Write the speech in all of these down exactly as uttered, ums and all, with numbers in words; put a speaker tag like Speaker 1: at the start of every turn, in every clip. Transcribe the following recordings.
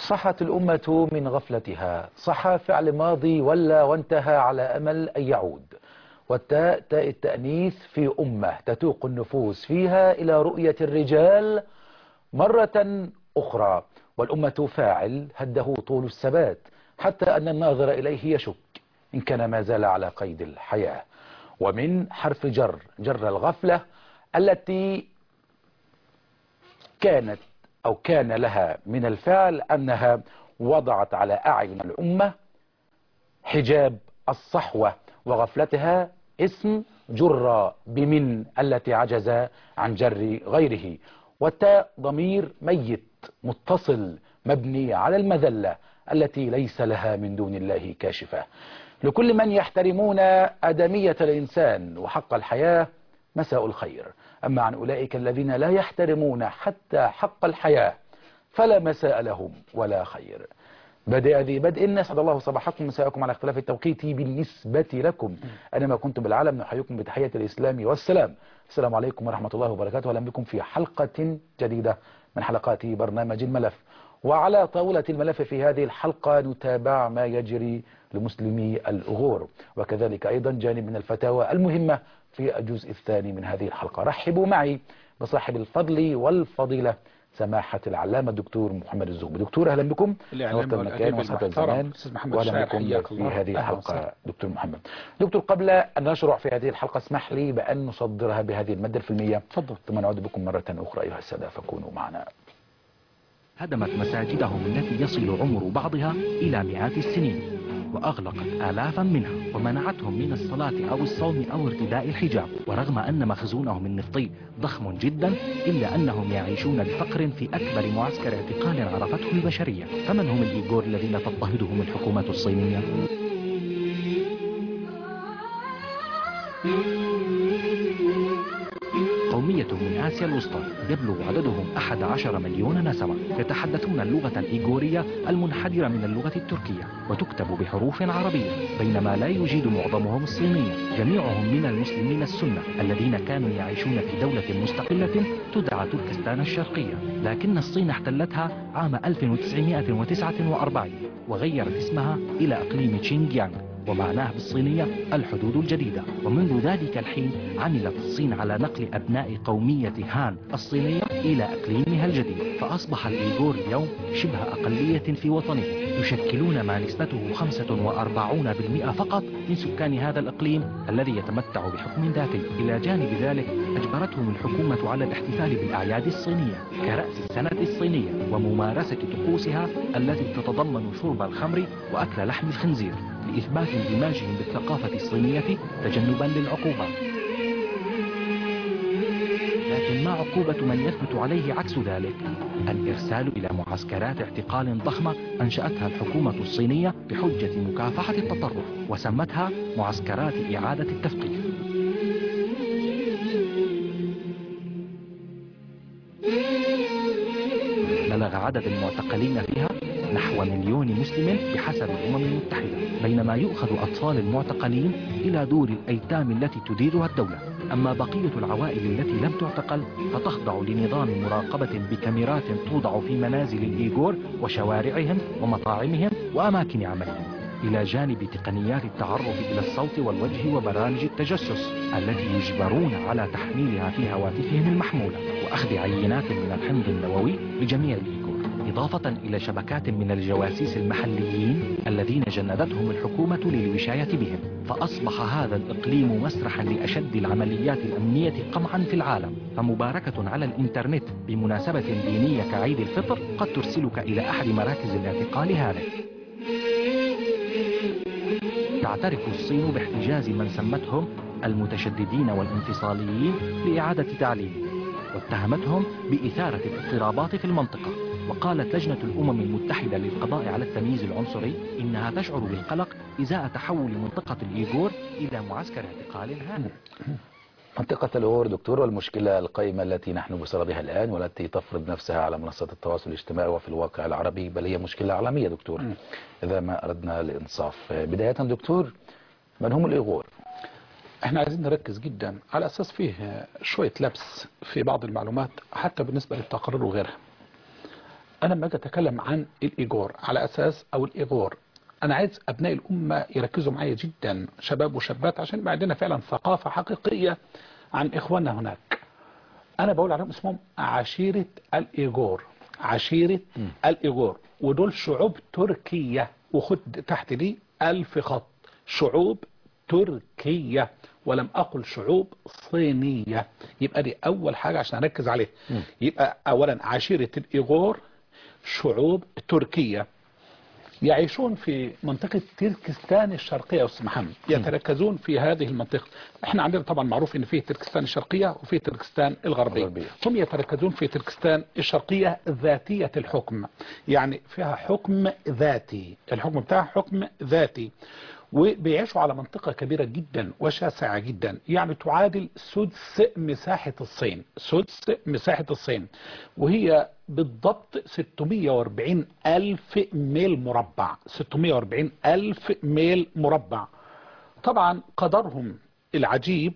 Speaker 1: صحت الأمة من غفلتها، صح فعل ماضي ولا وانتهى على أمل أن يعود. والتاء تاء التأنيث في أمة تتوق النفوس فيها إلى رؤية الرجال مرة أخرى. والأمة فاعل هده طول الثبات، حتى أن الناظر إليه يشك إن كان ما زال على قيد الحياة. ومن حرف جر جر الغفلة التي كانت أو كان لها من الفعل أنها وضعت على أعين الأمة حجاب الصحوة، وغفلتها اسم جر بمن التي عجز عن جر غيره. والتاء ضمير ميت متصل مبني على المذلة التي ليس لها من دون الله كاشفة. لكل من يحترمون آدمية الإنسان وحق الحياة مساء الخير. أما عن أولئك الذين لا يحترمون حتى حق الحياة فلا مساء لهم ولا خير. بدأ ذي بدء. أسعد الله صباحكم مساءكم على اختلاف التوقيت بالنسبة لكم. أينما كنتم بالعالم نحييكم بتحية الإسلام والسلام. السلام عليكم ورحمة الله وبركاته. أهلا بكم في حلقة جديدة من حلقات برنامج الملف. وعلى طاولة الملف في هذه الحلقة نتابع ما يجري لمسلمي الأغور، وكذلك أيضا جانب من الفتاوى المهمة في الجزء الثاني من هذه الحلقة. رحبوا معي بصاحب الفضل والفضيلة سماحة العلامة الدكتور محمد الزغبي. دكتور أهلا بكم.
Speaker 2: نورت المكان وسعة الزمان
Speaker 1: وأهلا بكم في هذه الحلقة دكتور محمد. دكتور قبل أن نشرع في هذه الحلقة اسمح لي بأن نصدرها بهذه المادة الفيلمية.
Speaker 2: تفضل.
Speaker 1: ثم نعود بكم مرة أخرى أيها السادة فكونوا معنا.
Speaker 3: هدمت مساجدهم التي يصل عمر بعضها إلى مئات السنين، وأغلقت آلافا منها، ومنعتهم من الصلاة أو الصوم أو ارتداء الحجاب. ورغم أن مخزونهم النفطي ضخم جدا إلا أنهم يعيشون بفقر في أكبر معسكر اعتقال عرفته البشرية. فمن هم الإيغور الذين تضطهدهم الحكومة الصينية؟ قومية من آسيا الوسطى يبلغ عددهم أحد عشر مليون نسمة، يتحدثون اللغة الإيغورية المنحدرة من اللغة التركية، وتكتب بحروف عربية، بينما لا يجيد معظمهم الصينية. جميعهم من المسلمين السنة الذين كانوا يعيشون في دولة مستقلة تدعى تركستان الشرقية، لكن الصين احتلتها عام ألف وتسعمئة وتسعة وأربعين وغيرت اسمها إلى إقليم تشينجيانغ، ومعناه بالصينية الحدود الجديدة. ومنذ ذلك الحين عملت الصين على نقل أبناء قومية هان الصينية إلى إقليمها الجديد، فأصبح الإيغور اليوم شبه أقلية في وطنه، يشكلون ما نسبته خمسة وأربعين بالمئة فقط من سكان هذا الإقليم الذي يتمتع بحكم ذاتي. إلى جانب ذلك أجبرتهم الحكومة على الاحتفال بالأعياد الصينية كرأس السنة الصينية وممارسة طقوسها التي تتضمن شرب الخمر وأكل لحم الخنزير لإثبات اندماجهم بالثقافة الصينية تجنبا للعقوبات. لكن ما عقوبة من يثبت عليه عكس ذلك؟ الإرسال إلى معسكرات اعتقال ضخمة أنشأتها الحكومة الصينية بحجة مكافحة التطرف، وسمتها معسكرات إعادة التثقيف. بلغ عدد المعتقلين فيها نحو مليون مسلم بحسب الأمم المتحدة، بينما يؤخذ أطفال المعتقلين إلى دور الأيتام التي تديرها الدولة. أما بقية العوائل التي لم تعتقل فتخضع لنظام مراقبة بكاميرات توضع في منازل الإيغور وشوارعهم ومطاعمهم وأماكن عملهم، إلى جانب تقنيات التعرف إلى الصوت والوجه وبرامج التجسس التي يجبرون على تحميلها في هواتفهم المحمولة، وأخذ عينات من الحمض النووي لجميع الإيغور، إضافة إلى شبكات من الجواسيس المحليين الذين جندتهم الحكومة للوشاية بهم. فأصبح هذا الإقليم مسرحا لأشد العمليات الأمنية قمعا في العالم. فمباركة على الإنترنت بمناسبة دينية كعيد الفطر قد ترسلك إلى أحد مراكز الاعتقال هذا. تعترف الصين باحتجاز من سمتهم المتشددين والانفصاليين لإعادة تعليمهم، واتهمتهم بإثارة الاضطرابات في المنطقة. وقالت لجنة الأمم المتحدة للقضاء على التمييز العنصري إنها تشعر بالقلق إزاء تحول منطقة الإيغور إلى معسكر اعتقال هادئ.
Speaker 1: منطقة الأغور دكتور، والمشكلة القائمة التي نحن بصددها الآن والتي تفرض نفسها على منصات التواصل الاجتماعي وفي الواقع العربي، بل هي مشكلة عالمية دكتور إذا ما أردنا الإنصاف. بداية دكتور، من هم الإيغور؟
Speaker 2: احنا عايزين نركز جدا على أساس فيه شوية لبس في بعض المعلومات حتى بالنسبة للتقرير وغيرها. أنا لما أجي أتكلم عن الإيجور على أساس أو الإيغور، أنا عايز أبناء الأمة يركزوا معايا جدا، شباب وشابات، عشان يبقى عندنا فعلا ثقافة حقيقية عن إخواننا هناك. أنا بقول عليهم اسمهم عشيرة الإيجور، عشيرة م. الإيجور، ودول شعوب تركية، وخد تحت دي ألف خط، شعوب تركية، ولم أقل شعوب صينية. يبقى دي أول حاجة عشان أركز عليها. م. يبقى أولا عشيرة الإيغور شعوب تركية، يعيشون في منطقة تركستان الشرقية يا أستاذ محمد، يتركزون في هذه المنطقة. احنا عندنا طبعا معروف ان فيه تركستان الشرقية وفيه تركستان الغربية. هم يتركزون في تركستان الشرقية ذاتية الحكم، يعني فيها حكم ذاتي، الحكم بتاعها حكم ذاتي، وبيعيشوا على منطقة كبيرة جدا وشاسعة جدا، يعني تعادل سدس مساحة الصين، سدس مساحة الصين، وهي بالضبط ستمائة وأربعين ألف ميل مربع، ستمائة وأربعين ألف ميل مربع. طبعا قدرهم العجيب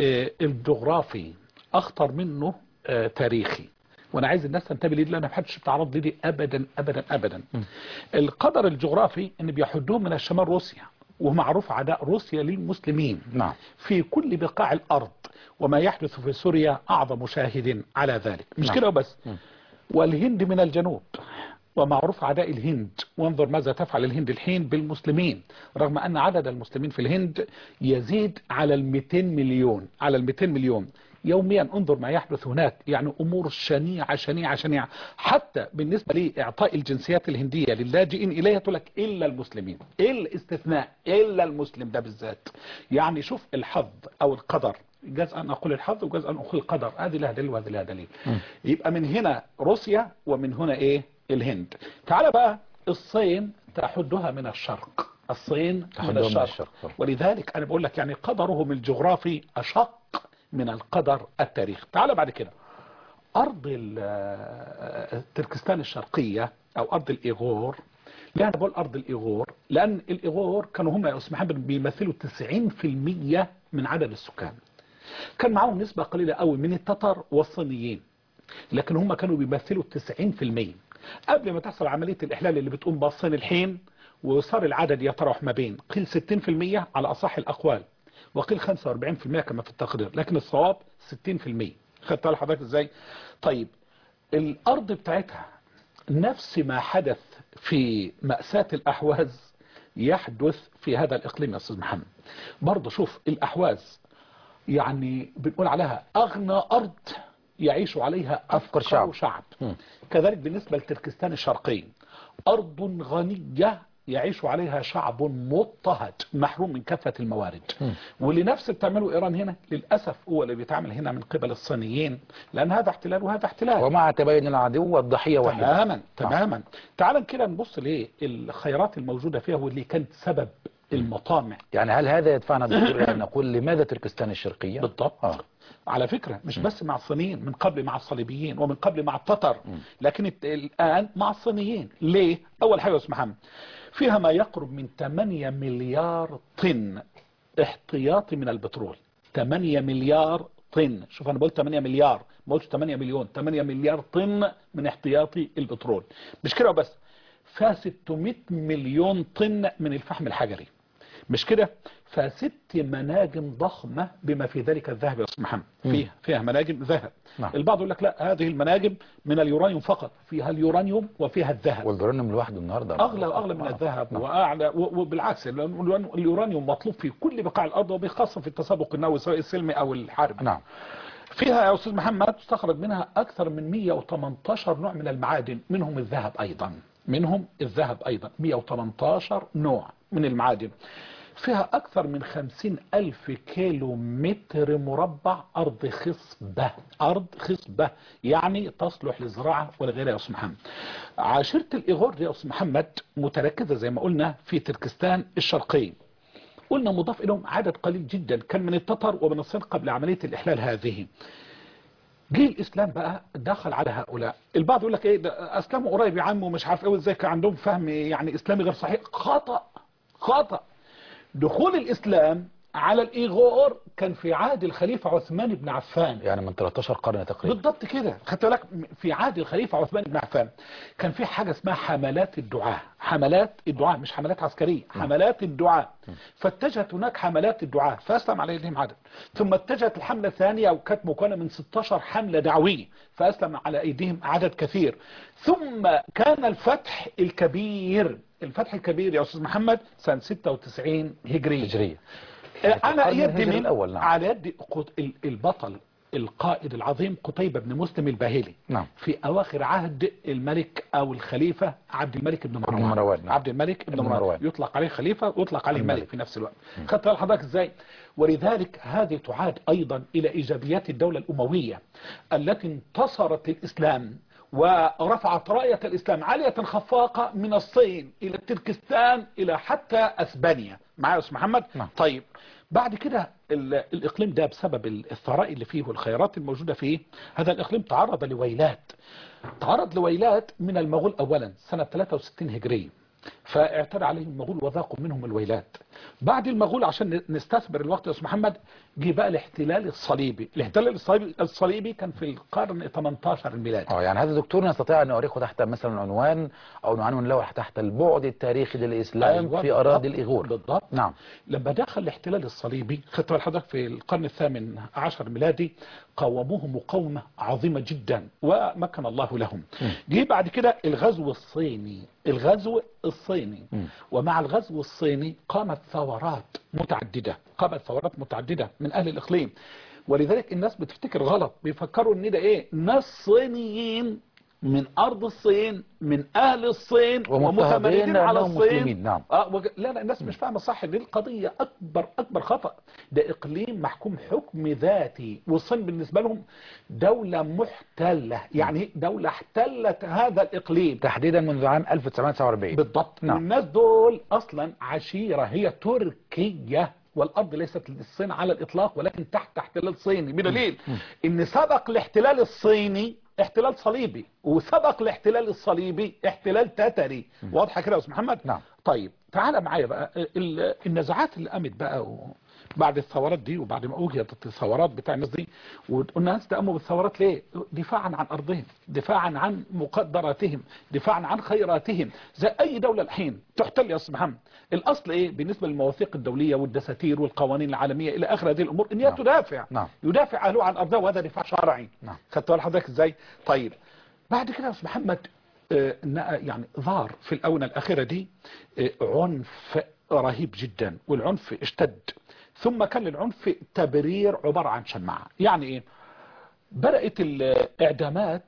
Speaker 2: الجغرافي أخطر منه تاريخي، وانا عايز الناس تنتبه ليه، لان انا ما حدش بتعرض لي ابدا ابدا ابدا. م. القدر الجغرافي ان بيحدوه من الشمال روسيا، ومعروف عداء روسيا للمسلمين نعم. في كل بقاع الأرض، وما يحدث في سوريا أعظم شاهد على ذلك، مش نعم. كده وبس. م. والهند من الجنوب، ومعروف عداء الهند، وانظر ماذا تفعل الهند الحين بالمسلمين، رغم أن عدد المسلمين في الهند يزيد على المئتين مليون، على المئتين مليون يوميا. انظر ما يحدث هناك، يعني أمور شنيعة شنيعة شنيعة، حتى بالنسبة لإعطاء الجنسيات الهندية للاجئين إليها تقول لك إلا المسلمين، إلا استثناء، إلا المسلم ده بالذات. يعني شوف الحظ أو القدر، جاز أن أقول الحظ وجاز أن أقول القدر، هذه لها دليل وهذه لها دليل. يبقى من هنا روسيا ومن هنا إيه الهند. تعال بقى الصين تحدها من الشرق، الصين تحدها من الشرق, الشرق. ولذلك أنا بقول لك يعني قدرهم الجغرافي أشق من القدر التاريخ. تعال بعد كده أرض تركستان الشرقية أو أرض الإيغور. ليه أنا بقول أرض الإيغور؟ لأن الإيغور كانوا هم يا أستاذ محمد بيمثلوا تسعين بالمئة من عدد السكان، كان معهم نسبة قليلة قوي من التتر والصينيين، لكن هم كانوا بيمثلوا تسعين بالمئة قبل ما تحصل عملية الإحلال اللي بتقوم بالصين الحين، وصار العدد يتراوح ما بين قيل ستين بالمئة على أصح الأقوال، وقيل خمسة وأربعين بالمئة كما في التقرير، لكن الصواب ستين بالمئة. خدت بالك حضرتك ازاي؟ طيب الأرض بتاعتها نفس ما حدث في مأساة الأحواز يحدث في هذا الإقليم يا أستاذ محمد. برضه شوف الأحواز يعني بنقول عليها أغنى أرض يعيش عليها أفقر شعب, شعب. كذلك بالنسبة لتركستان الشرقي، أرض غنية يعيش عليها شعب مضطهد محروم من كافة الموارد. م. واللي نفس بتعمله إيران هنا للأسف هو اللي بيتعمل هنا من قبل الصينيين، لأن هذا احتلال وهذا احتلال، ومع تبين العدو والضحية واحدة. تماما تماما. تعال كده نبص ليه الخيرات الموجودة فيها واللي كانت سبب المطامع.
Speaker 1: يعني هل هذا يدفعنا دكتور أن نقول لماذا تركستان الشرقية؟
Speaker 2: بالضبط. آه. على فكرة مش بس مع الصينيين، من قبل مع الصليبيين ومن قبل مع التتر، لكن الآن مع الصينيين. ليه؟ أول حاجة يا أستاذ محمد، فيها ما يقرب من ثمانية مليار طن احتياطي من البترول. ثمانية مليار طن، شوف أنا قلت ثمانية مليار، ما قلتش ثمانية مليون، ثمانية مليار طن من احتياطي البترول. مش كده وبس، فيها ستمائة مليون طن من الفحم الحجري. مش كده، فست مناجم ضخمة بما في ذلك الذهب يا أستاذ محمد، فيها فيها مناجم ذهب. نعم. البعض يقول لك لا، هذه المناجم من اليورانيوم فقط، فيها اليورانيوم وفيها الذهب،
Speaker 1: واليورانيوم لوحده النهارده
Speaker 2: اغلى واغلى من الذهب. نعم. واعلى، وبالعكس اليورانيوم مطلوب في كل بقاع الارض، وبخاصة في التسابق النووي سواء السلمي او الحربي.
Speaker 1: نعم.
Speaker 2: فيها يا أستاذ محمد تستخرج منها أكثر من مئة وثمانية عشر نوع من المعادن، منهم الذهب أيضا، منهم الذهب أيضا مئة وثمانية عشر نوع من المعادن. فيها أكثر من خمسين ألف كيلو متر مربع أرض خصبة، أرض خصبة يعني تصلح للزراعة والغيرها يا أستاذ محمد. عشيرة الإيغور يا أستاذ محمد متركزة زي ما قلنا في تركستان الشرقي، قلنا مضاف إليهم عدد قليل جدا كان من التتر ومن الصين قبل عملية الإحلال هذه. جه الإسلام بقى دخل على هؤلاء. البعض يقول لك إيه ده أسلامه قريب يا عم ومش عارف إيه وإزاي، كان عندهم فهم يعني إسلامي غير صحيح. خطأ خطأ. دخول الإسلام على الإيغور كان في عهد الخليفة عثمان بن عفان.
Speaker 1: يعني من تلتاشر قرن تقريبا.
Speaker 2: بالضبط كده. خدت بالك في عهد الخليفة عثمان بن عفان كان في حاجة اسمها حملات الدعاء. حملات الدعاء مش حملات عسكرية، حملات الدعاء. فاتجهت هناك حملات الدعاء فأسلم عليهم عدد، ثم اتجهت الحملة الثانية وكانت مكونة من ستاشر حملة دعوية فأسلم على أيديهم عدد كثير. ثم كان الفتح الكبير، الفتح الكبير يا أستاذ محمد سنة ستة وتسعين هجرية.
Speaker 1: هجرية.
Speaker 2: على يد من
Speaker 1: الأول. نعم.
Speaker 2: على يد البطل القائد العظيم قتيبة بن مسلم الباهلي.
Speaker 1: نعم.
Speaker 2: في أواخر عهد الملك أو الخليفة عبد الملك بن مروان.
Speaker 1: مروان. نعم.
Speaker 2: عبد الملك بن مروان. مروان يطلق عليه خليفة ويطلق عليه الملك في نفس الوقت. خدت بالك حضرتك ازاي؟ ولذلك هذه تعاد أيضا إلى إيجابيات الدولة الأموية التي انتصرت للإسلام ورفعت راية الإسلام عالية خفاقة من الصين إلى تركستان إلى حتى أسبانيا. معايا يا أستاذ محمد؟
Speaker 1: نعم.
Speaker 2: طيب بعد كده الإقليم ده بسبب الثراء اللي فيه والخيرات الموجودة فيه، هذا الإقليم تعرض لويلات. تعرض لويلات من المغول أولا سنة ثلاثة وستين هجرية، فاعتدى عليهم المغول وذاقوا منهم الويلات. بعد المغول عشان نستثمر الوقت يا أستاذ محمد جه بقى الاحتلال الصليبي. الاحتلال الصليبي, الصليبي كان في القرن ثمانية عشر الميلادي.
Speaker 1: اه يعني هذا دكتور نستطيع ان نؤرخه تحت مثلا عنوان او عنوان له تحت البعد التاريخي للاسلام. أيوة في اراضي الايغور.
Speaker 2: بالضبط.
Speaker 1: نعم.
Speaker 2: لما دخل الاحتلال الصليبي خدت بال حضرتك في القرن الثامن عشر الميلادي قاوموه مقاومة عظيمة جدا ومكن الله لهم. جه بعد كده الغزو الصيني. الغزو الصيني م. ومع الغزو الصيني قامت ثورات متعددة. قامت ثورات متعددة من أهل الإقليم، ولذلك الناس بتفتكر غلط، بيفكروا ان ده ايه ناس صينيين من أرض الصين من أهل الصين ومتمردين على الصين.
Speaker 1: نعم.
Speaker 2: آه وج... لا لا الناس مش فاهمة صح. دي القضية أكبر أكبر خطأ. ده إقليم محكوم حكم ذاتي، والصين بالنسبة لهم دولة محتلة، يعني دولة احتلت هذا الإقليم
Speaker 1: تحديدا منذ عام ألف وتسعمائة وتسعة وأربعين.
Speaker 2: بالضبط. نعم. والناس دول أصلا عشيرة هي تركية، والأرض ليست للصين على الإطلاق ولكن تحت احتلال صيني، بدليل إن سبق الاحتلال الصيني احتلال صليبي، وسبق الاحتلال الصليبي احتلال تتري. واضحه كده يا استاذ محمد؟
Speaker 1: نعم.
Speaker 2: طيب تعالى معايا بقى النزاعات اللي قامت بقى و... بعد الثورات دي وبعد ما وجدت الثورات بتاع الناس دي، والناس قاموا بالثورات ليه؟ دفاعا عن ارضهم، دفاعا عن مقدراتهم، دفاعا عن خيراتهم، زي اي دوله الحين تحتل يا استاذ محمد. الاصل ايه بالنسبه للمواثيق الدوليه والدساتير والقوانين العالميه الى اخر هذه الامور ان هي تدافع.
Speaker 1: نعم.
Speaker 2: يدافع اهله عن ارضه، وهذا دفاع شرعي.
Speaker 1: نعم.
Speaker 2: خدت بال حضرتك ازاي؟ طيب بعد كده يا استاذ محمد آه يعني ظهر في الاونه الاخيره دي آه عنف رهيب جدا، والعنف اشتد. ثم كان العنف تبرير عبارة عن شماعة. يعني ايه؟ بدأت الاعدامات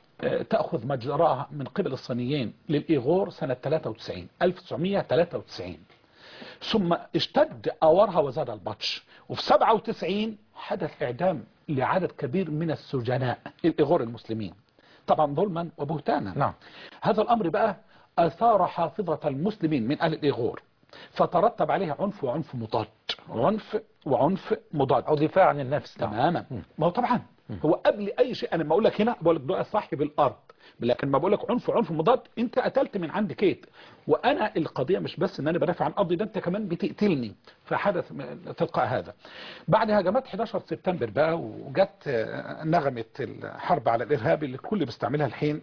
Speaker 2: تأخذ مجراها من قبل الصينيين للإيغور سنة ثلاثة وتسعين ألف وتسعمائة وثلاثة وتسعين، ثم اشتد أورها وزاد البطش، وفي سبعة وتسعين حدث إعدام لعدد كبير من السجناء الإيغور المسلمين، طبعا ظلما وبهتانا.
Speaker 1: نعم.
Speaker 2: هذا الأمر بقى أثار حافظة المسلمين من أهل الإيغور، فترتب عليها عنف وعنف مضاد، عنف وعنف مضاد
Speaker 1: او دفاع عن النفس.
Speaker 2: تماما. ما هو طبعا هو قبل اي شيء، انا ما اقول لك هنا بقول لك ده صاحب الارض، لكن ما بقول لك عنف وعنف مضاد انت قتلت من عندك كيت، وانا القضيه مش بس ان انا بدافع عن ارضي، ده انت كمان بتقتلني. فحدث تلقاء هذا. بعد هجمات أحد عشر سبتمبر بقى وجت نغمه الحرب على الارهاب اللي الكل بيستعملها الحين،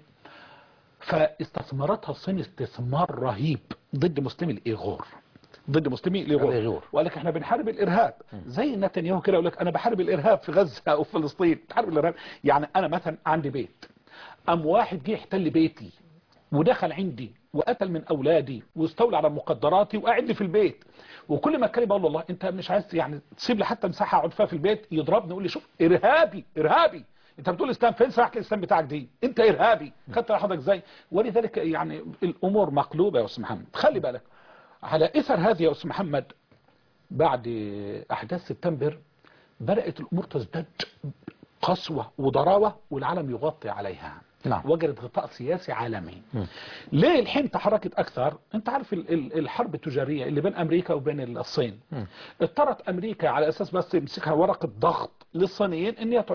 Speaker 2: فاستثمرتها الصين استثمار رهيب ضد مسلمي الايغور، ضد مسلمي الايغور، وقال لك احنا بنحارب الارهاب. زي نتنياهو كده يقول لك انا بحارب الارهاب في غزه او فلسطين. بحارب الارهاب يعني انا مثلا عندي بيت، ام واحد جه يحتل بيتي ودخل عندي وقتل من اولادي واستولى على مقدراتي وقاعد لي في البيت، وكل ما اتكلم اقول له والله انت مش عايز يعني تسيب لي حتى مساحه اقعد فيها في البيت، يضربني يقول لي شوف ارهابي ارهابي، انت بتقول الاسلام فين ساحه الاسلام بتاعك دي؟ انت ارهابي. خدت حضرتك ازاي؟ ولذلك يعني الامور مقلوبه يا استاذ محمد. خلي بالك على اثر هذه يا استاذ محمد بعد احداث سبتمبر بدات الامور تزداد قسوه وضراوه والعالم يغطي عليها.
Speaker 1: نعم.
Speaker 2: وجدت غطاء سياسي عالمي. م. ليه الحين تحركت اكثر؟ انت عارف الحرب التجاريه اللي بين امريكا وبين الصين، م. اضطرت امريكا على اساس بس تمسكها ورقه ضغط للصينيين ان هي تعلنها.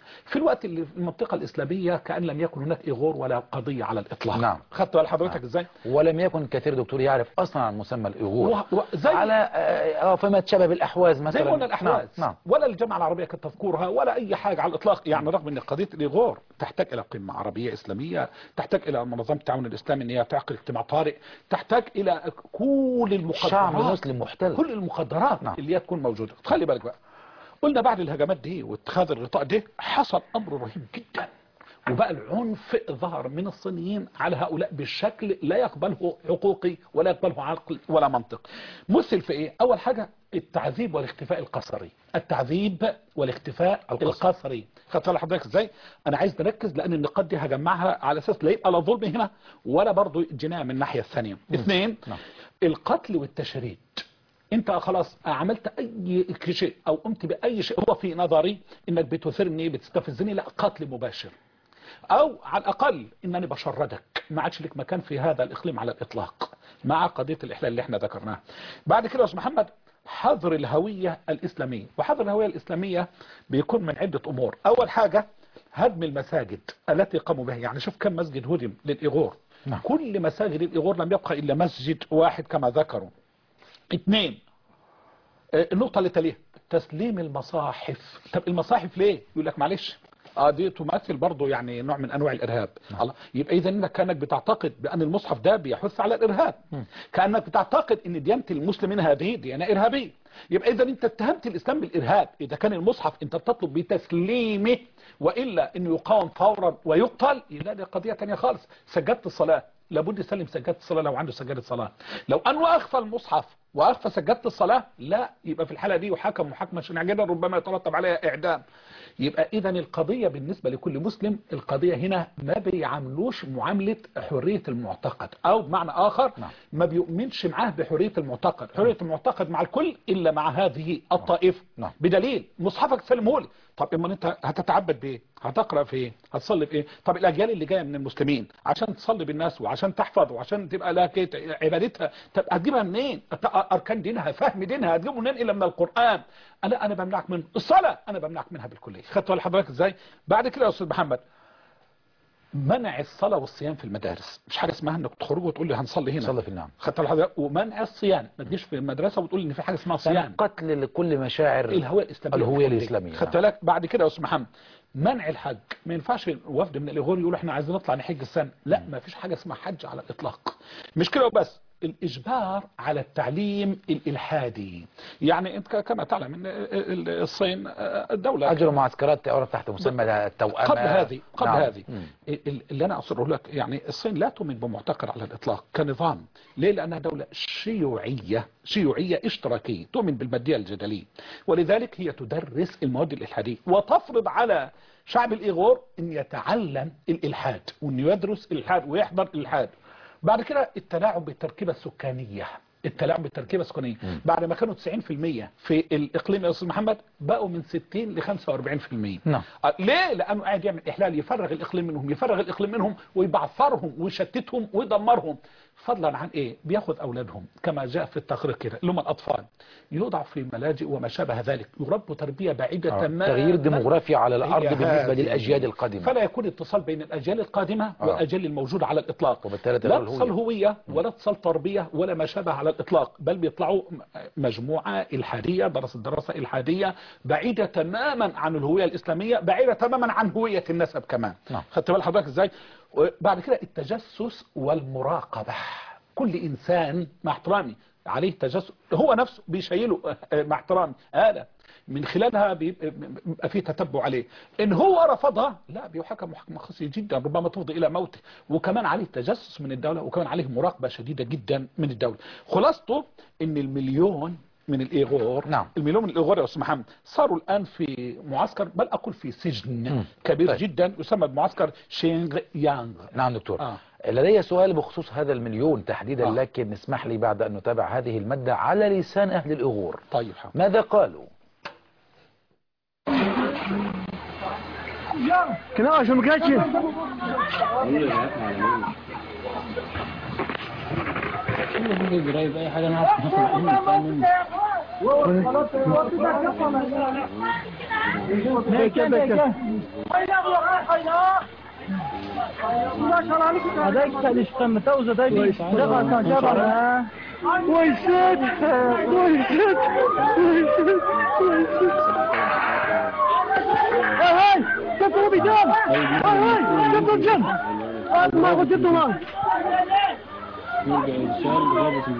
Speaker 2: في الوقت اللي في المنطقة الإسلامية كأن لم يكن هناك إيغور ولا قضية على الإطلاق.
Speaker 1: نعم.
Speaker 2: خدت بال حضرتك
Speaker 1: نعم.
Speaker 2: إزاي؟
Speaker 1: ولم يكن كثير دكتور يعرف أصلا عن مسمى الإيغور
Speaker 2: و... و... زي
Speaker 1: على آه فما تشبه بالأحواز مثلا.
Speaker 2: زي ما قلنا الأحواز.
Speaker 1: نعم. نعم.
Speaker 2: ولا الجامعة العربية كانت تذكرها ولا أي حاجة على الإطلاق، يعني رغم أن قضية الإيغور تحتاج إلى قمة عربية إسلامية، تحتاج إلى منظمة التعاون الإسلامي أن هي تعقد اجتماع طارئ، تحتاج إلى كل المقدرات،
Speaker 1: شعب مسلم محتل،
Speaker 2: كل المقدرات نعم. اللي هي تكون موجودة. خلي بالك بقى، قلنا بعد الهجمات دي واتخاذ الغطاء ده حصل أمر رهيب جدا، وبقى العنف ظهر من الصينيين على هؤلاء بالشكل لا يقبله حقوقي ولا يقبله عقل ولا منطق. مثل في ايه؟ اول حاجة التعذيب والاختفاء القسري، التعذيب والاختفاء القسري, القسري. خدت بالك حضرتك ازاي؟ انا عايز نركز لان النقاط دي هجمعها على اساس لا يبقى لا ظلم هنا ولا برضه جناية من الناحية الثانية. اثنين، القتل والتشريد. انت خلاص عملت اي شيء او قمت باي شيء هو في نظري انك بتثيرني بتستفزني، لا قتل مباشر، او على الاقل انني بشردك، ما عادش لك مكان في هذا الاقليم على الاطلاق، مع قضية الاحلال اللي احنا ذكرناها. بعد كده يا استاذ محمد، حظر الهوية الاسلامية، وحظر الهوية الاسلامية بيكون من عدة امور. اول حاجة هدم المساجد التي قاموا بها، يعني شوف كم مسجد هدم للايغور. نعم. كل مساجد الايغور لم يبقى الا مسجد واحد كما ذكروا. اثنين، النقطة اللي تليها تسليم المصاحف. طب المصاحف ليه؟ يقول لك معلش اه دي تمثل برضه يعني نوع من انواع الارهاب. نعم. الله، يبقى اذا انك كانك بتعتقد بان المصحف ده بيحث على الارهاب، م. كانك بتعتقد ان ديانة المسلمين هذه ديانة ارهابية، يبقى اذا انت اتهمت الاسلام بالارهاب اذا كان المصحف انت بتطلب بتسليمه، والا انه يقاوم فورا ويقتل، لا دي قضية ثانيه خالص. سجادة الصلاة لابد يسلم سجادة الصلاة لو عنده سجادة صلاة، لو انه اخفى المصحف واخفى سجادة الصلاة لا، يبقى في الحالة دي يحاكم محاكمة شنيعة جدا ربما يترتب عليها اعدام. يبقى اذا القضية بالنسبة لكل مسلم، القضية هنا ما بيعاملوش معاملة حرية المعتقد، او بمعنى اخر نعم. ما بيؤمنش معاه بحرية المعتقد، حرية المعتقد مع الكل الا مع هذه الطائفة. نعم. بدليل مصحفك سلمه لي، طب اما انت هتتعبد بايه؟ هتقرأ في ايه؟ هتصلي في ايه؟ طب الاجيال اللي جايه من المسلمين عشان تصلي بالناس وعشان تحفظ وعشان تبقى لها عبادتها، طب هتجيبها منين؟ اركان دينها، فهم دينها هتجيبه منين الا من القرآن؟ انا انا بمنعك من الصلاة، انا بمنعك منها بالكلية. خدت بالك حضرتك ازاي؟ بعد كده يا استاذ محمد، منع الصلاة والصيام في المدارس، مش حاجة اسمها انك تخرج وتقول لي هنصلي هنا
Speaker 1: صلي في النعم.
Speaker 2: خدت بالك حضرتك؟ ومنع الصيام، ما تجيش في المدرسة وتقول ان في حاجة اسمها صيام،
Speaker 1: قتل لكل مشاعر
Speaker 2: الهوية الاسلامية.
Speaker 1: الهوية الاسلامية.
Speaker 2: خدت بالك؟ بعد كده يا استاذ محمد، منع الحج. ما ينفعش وفد من الايغور يقول احنا عايزين نطلع نحج السنة، لا ما فيش حاجة اسمها حج على الاطلاق. مش كده وبس، الإجبار على التعليم الإلحادي. يعني أنت كما تعلم أن الصين الدولة
Speaker 1: أجروا معسكرات تعرف تحت مسمى التوأمة
Speaker 2: قبل هذه قبل
Speaker 1: نعم.
Speaker 2: هذه اللي أنا أصره لك، يعني الصين لا تؤمن بمعتقل على الإطلاق كنظام. ليه؟ لأنها دولة شيوعية شيوعية اشتراكية تؤمن بالمادية الجدلية، ولذلك هي تدرس المواد الإلحادية وتفرض على شعب الإيغور أن يتعلم الإلحاد وأن يدرس الإلحاد ويحضر الإلحاد. بعد كده التلاعب بالتركيبة السكانية، التلاعب بالتركيبة السكانية. بعد ما كانوا تسعين في المية في الإقليم يا أستاذ محمد بقوا من ستين ل خمسة وأربعين في المية. نعم. ليه؟ لأنه قاعد يعمل إحلال، يفرغ الإقليم منهم، يفرغ الإقليم منهم ويبعثرهم ويشتتهم ويدمرهم. فضلا عن ايه؟ بياخد اولادهم كما جاء في التقرير كده اللي هم الاطفال، يوضعوا في ملاجئ وما شابه ذلك، يربوا تربيه بعيده آه. تماما.
Speaker 1: تغيير ديموغرافي على الارض بالنسبه للاجيال القادمه،
Speaker 2: فلا يكون اتصال بين الاجيال القادمه آه. والاجيال الموجوده على الاطلاق،
Speaker 1: وبالتالي
Speaker 2: لا اتصال هويه ولا اتصال تربيه ولا ما شابه على الاطلاق، بل بيطلعوا مجموعه الحاديه درست دراسه الحاديه بعيده تماما عن الهويه الاسلاميه، بعيده تماما عن هويه النسب كمان. نعم. خدت بال حضرتك ازاي؟ بعد كده التجسس والمراقبة، كل إنسان مع احترامي عليه تجسس، هو نفسه بيشيله مع احترامي آلة من خلالها بيبقى فيه تتبع عليه، إن هو رفضها لا بيحكم محكمة قاسية جدا ربما تفضي إلى موته، وكمان عليه تجسس من الدولة، وكمان عليه مراقبة شديدة جدا من الدولة. خلاصته إن المليون من الإيغور، نعم. المليون من الإيغور يا أستاذ محمد صاروا الآن في معسكر، بل أقول في سجن م. كبير طيب. جدا يسمى بمعسكر شينغ يانغ.
Speaker 1: نعم دكتور. آه. لدي سؤال بخصوص هذا المليون تحديدا، آه. لكن اسمح لي بعد أن نتابع هذه المادة على لسان أهل الإيغور.
Speaker 2: طيب حق.
Speaker 1: ماذا قالوا؟
Speaker 4: كنا شو مكاتشي هذاك اللي شقم توزة دايبي دغا كان جبل ويسد ويسد ويسد ويسد هاي كتبوا بجام هاي هاي كتبوا بجام ما قلت له
Speaker 5: نرجع الشهر لغابة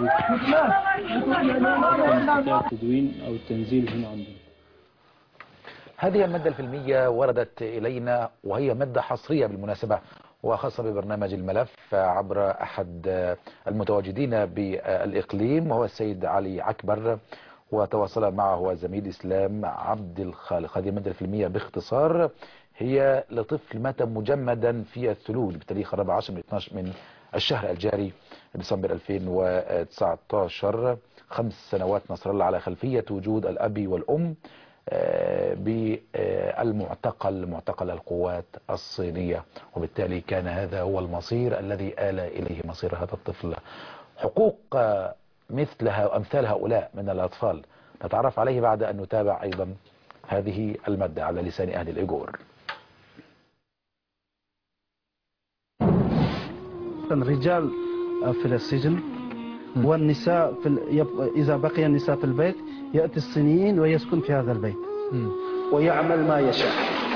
Speaker 5: التدوين أو التنزيل هنا عندنا.
Speaker 1: هذه المادة الفيلمية وردت إلينا وهي مادة حصرية بالمناسبة وخاصة ببرنامج الملف عبر أحد المتواجدين بالإقليم وهو السيد علي عكبر، وتواصل معه زميل إسلام عبد الخالق. هذه المادة الفيلمية باختصار هي لطفل مات مجمدا في الثلوج بتاريخ الرابع عشر من اثني عشر من الشهر الجاري ديسمبر ألفين وتسعة عشر، خمس سنوات نصر الله على خلفية وجود الأب والأم بالمعتقل معتقل القوات الصينية، وبالتالي كان هذا هو المصير الذي آل إليه مصير هذا الطفل. حقوق مثلها وأمثال هؤلاء من الأطفال نتعرف عليه بعد أن نتابع أيضا هذه المادة على لسان أهل الإيغور.
Speaker 6: الرجال في السجن والنساء في ال... يب... إذا بقي النساء في البيت يأتي الصينيين ويسكن في هذا البيت ويعمل ما يشاء.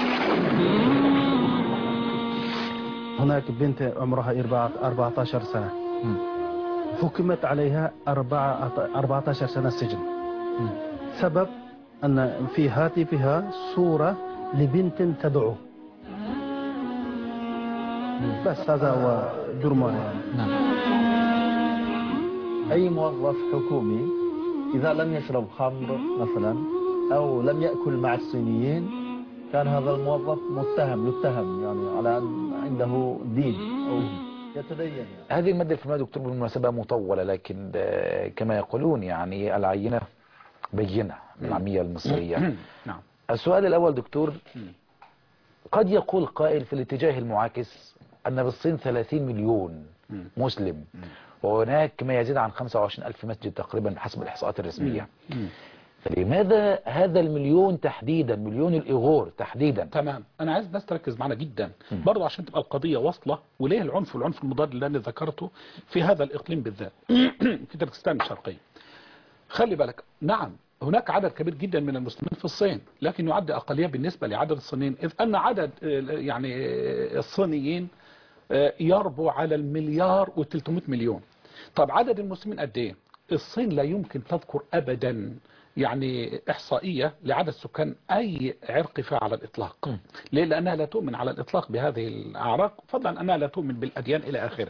Speaker 6: هناك بنت عمرها أربعة عشر سنة حكمت عليها أربعة عشر سنة سجن. سبب أن في هاتفها صورة لبنت تدعو، بس هذا هو جرمها يعني.
Speaker 2: نعم.
Speaker 7: أي موظف حكومي إذا لم يشرب خمر مثلا أو لم يأكل مع الصينيين كان هذا الموظف متهم يتهم يعني على أن عنده دين أو يتدين يعني.
Speaker 1: هذه المادة الفيلمية دكتور بالمناسبة مطولة، لكن كما يقولون يعني العينة بينة من العامية المصرية.
Speaker 2: نعم.
Speaker 1: السؤال الأول دكتور، قد يقول قائل في الاتجاه المعاكس أن بالصين ثلاثين مليون مسلم وهناك ما يزيد عن خمسة وعشرين ألف مسجد تقريبا بحسب الإحصاءات الرسمية، فلماذا هذا المليون تحديدا، مليون الإيغور تحديدا؟
Speaker 2: تمام. أنا عايز بس تركز معنا جدا برضو عشان تبقى القضية واصلة، وليه العنف والعنف المضاد اللي أنا ذكرته في هذا الإقليم بالذات في تركستان الشرقية. خلي بالك، نعم هناك عدد كبير جدا من المسلمين في الصين، لكن يعد أقلية بالنسبة لعدد الصينيين، إذ أن عدد يعني الصينيين يربو على المليار وثلاثمائة مليون. طب عدد المسلمين قد ايه؟ الصين لا يمكن تذكر ابدا يعني احصائيه لعدد سكان اي عرق فيها على الاطلاق. م. ليه؟ لانها لا تؤمن على الاطلاق بهذه الاعراق، فضلا انها لا تؤمن بالاديان الى اخره.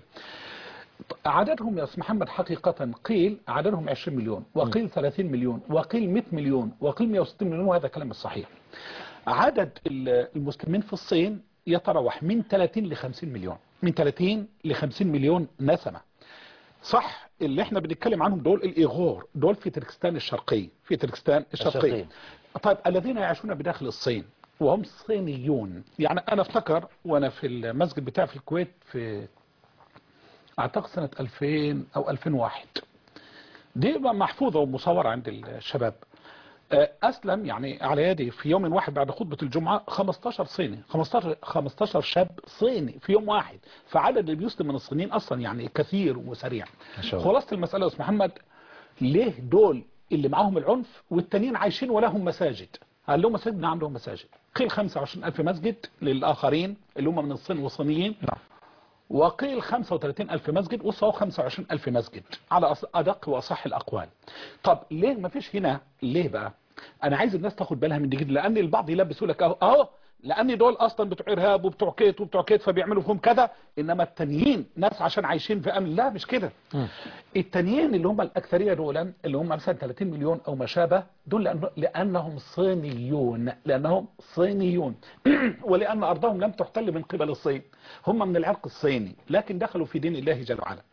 Speaker 2: عددهم يا استاذ محمد حقيقه قيل عددهم عشرين مليون، وقيل ثلاثين مليون، وقيل مئة مليون، وقيل مئة وستين مليون، وهذا كلام الصحيح. عدد المسلمين في الصين يتراوح من ثلاثين ل خمسين مليون، من ثلاثين ل خمسين مليون نسمة. صح اللي احنا بنتكلم عنهم دول الإيغور، دول في تركستان الشرقي، في تركستان الشرقي. طيب الذين يعيشون بداخل الصين وهم صينيون، يعني انا افتكر وانا في المسجد بتاعي في الكويت في اعتقد سنة ألفين او ألفين وواحد، دي محفوظة ومصورة عند الشباب. أسلم يعني على يدي في يوم واحد بعد خطبة الجمعة خمستاشر صيني، خمستاشر, خمستاشر شاب صيني في يوم واحد، فعدد اللي بيسلم من الصينيين أصلا يعني كثير وسريع. خلاصة المسألة يا أستاذ محمد، ليه دول اللي معاهم العنف والتانيين عايشين ولهم مساجد؟ قال لهم مساجد؟ نعم لهم مساجد. قيل خمسة وعشرين ألف مسجد للآخرين اللي هم من الصين والصينيين، وقيل خمسة وثلاثين ألف مسجد، وصلوا خمسة وعشرين ألف مسجد على أدق وأصح الأقوال. طب ليه ما فيش هنا؟ ليه بقى؟ انا عايز الناس تاخد بالها من دي جدا، لان البعض يلبسوا لك اهو اهو لان دول اصلا بتوع ارهاب وبتوع كيت وبتوع كيت فبيعملوا فيهم كذا، انما التانيين ناس عشان عايشين في امن. لا مش كده. التانيين اللي هم الاكثريه دول اللي هم مثلا ثلاثين مليون او ما شابه، دول لأنه لانهم صينيون، لانهم صينيون ولان ارضهم لم تحتل من قبل الصين، هم من العرق الصيني لكن دخلوا في دين الله جل وعلا.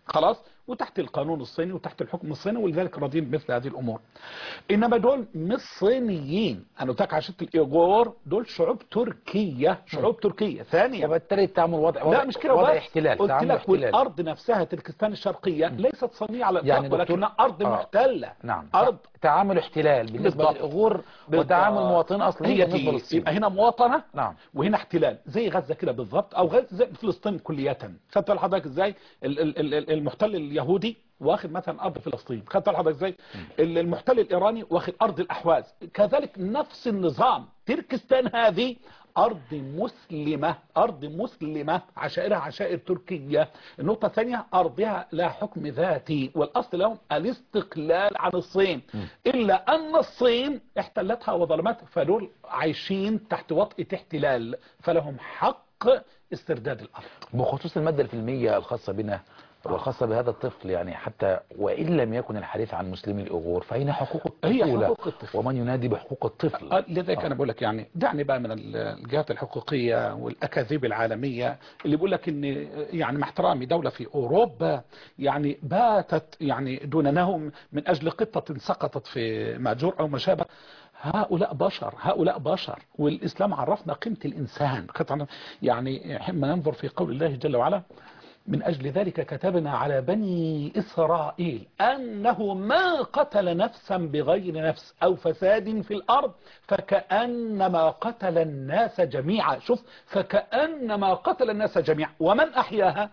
Speaker 2: خلاص، وتحت القانون الصيني وتحت الحكم الصيني، ولذلك راضين بمثل هذه الامور. انما دول مش صينيين، انا قلت لك عشان الايغور دول شعوب تركيه، شعوب تركيه ثانيه،
Speaker 1: وبالتالي التعامل وضع
Speaker 2: لا مش كده
Speaker 1: وضع
Speaker 2: بس.
Speaker 1: احتلال،
Speaker 2: قلت
Speaker 1: تعامل
Speaker 2: لك
Speaker 1: احتلال.
Speaker 2: والارض نفسها تركستان الشرقيه ليست صينيه على الاطلاق،
Speaker 1: يعني
Speaker 2: ولكنها ارض
Speaker 1: آه.
Speaker 2: محتله.
Speaker 1: نعم،
Speaker 2: ارض
Speaker 1: تعامل احتلال بالنسبه
Speaker 2: بالضبط.
Speaker 1: للاغور،
Speaker 2: بالضبط.
Speaker 1: وتعامل مواطنين اصليين
Speaker 2: هي
Speaker 1: بالنسبه
Speaker 2: دي،
Speaker 1: للصين.
Speaker 2: يبقى هنا مواطنه
Speaker 1: نعم.
Speaker 2: وهنا احتلال، زي غزه كده بالضبط، او غزه زي فلسطين كليه. خدت حضرتك ازاي ال- ال- ال- المحتل اليهودي واخد مثلا ارض فلسطين، خدت حضرتك ازاي المحتل الايراني واخد ارض الاحواز، كذلك نفس النظام. تركستان هذه أرض مسلمة، أرض مسلمة، عشائرها عشائر تركية. النقطة الثانية، أرضها لا حكم ذاتي، والأصل لهم الاستقلال عن الصين، إلا أن الصين احتلتها وظلمتها، فدول عايشين تحت وطئة احتلال، فلهم حق استرداد الأرض.
Speaker 1: بخصوص المادة الفيلمية الخاصة بنا والخاصة بهذا الطفل، يعني حتى وإن لم يكن الحديث عن مسلمي الأغور فهنا حقوق
Speaker 2: هي
Speaker 1: الطفولة
Speaker 2: حقوق الطفل.
Speaker 1: ومن ينادي بحقوق الطفل.
Speaker 2: آه، لذلك أنا بقول لك يعني دعني بقى من الجهات الحقوقية والأكاذيب العالمية اللي بيقول لك إن يعني مع احترامي دولة في أوروبا يعني باتت يعني دون نهم من أجل قطة سقطت في مأجور أو ما شابه. هؤلاء بشر، هؤلاء بشر، والإسلام عرفنا قيمة الإنسان. يعني حين ننظر في قول الله جل وعلا: من أجل ذلك كتبنا على بني إسرائيل أنه ما قتل نفسا بغير نفس أو فساد في الأرض فكأنما قتل الناس جميعا. شوف، فكأنما قتل الناس جميعا، ومن أحياها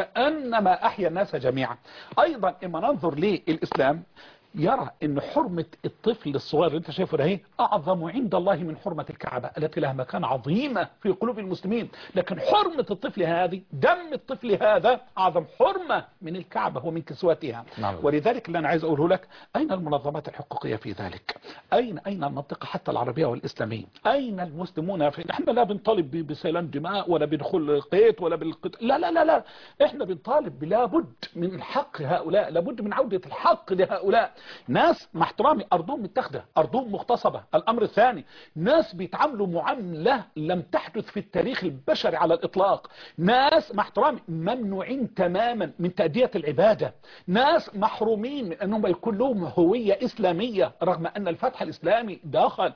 Speaker 2: فكأنما أحيا الناس جميعا. أيضا إما ننظر للإسلام يرى ان حرمة الطفل الصغير اللي انت شايفه ده اعظم عند الله من حرمة الكعبة التي لها مكان عظيمة في قلوب المسلمين، لكن حرمة الطفل هذه، دم الطفل هذا اعظم حرمة من الكعبة ومن كسوتها.
Speaker 1: نعم.
Speaker 2: ولذلك اللي انا عايز اقوله لك، اين المنظمات الحقوقية في ذلك؟ اين اين المنطقة حتى العربية والاسلامية؟ اين المسلمون؟ في احنا لا بنطالب بسيلان دماء ولا بدخول القيت ولا بالقتل، لا لا لا لا، احنا بنطالب لابد من حق هؤلاء، لابد من عودة الحق لهؤلاء. ناس مع احترامي ارضهم متاخده، ارضهم مغتصبه. الامر الثاني، ناس بيتعاملوا معامله لم تحدث في التاريخ البشري على الاطلاق. ناس مع احترامي ممنوعين تماما من تاديه العباده. ناس محرومين من انهم يكون لهم هويه اسلاميه رغم ان الفتح الاسلامي دخل.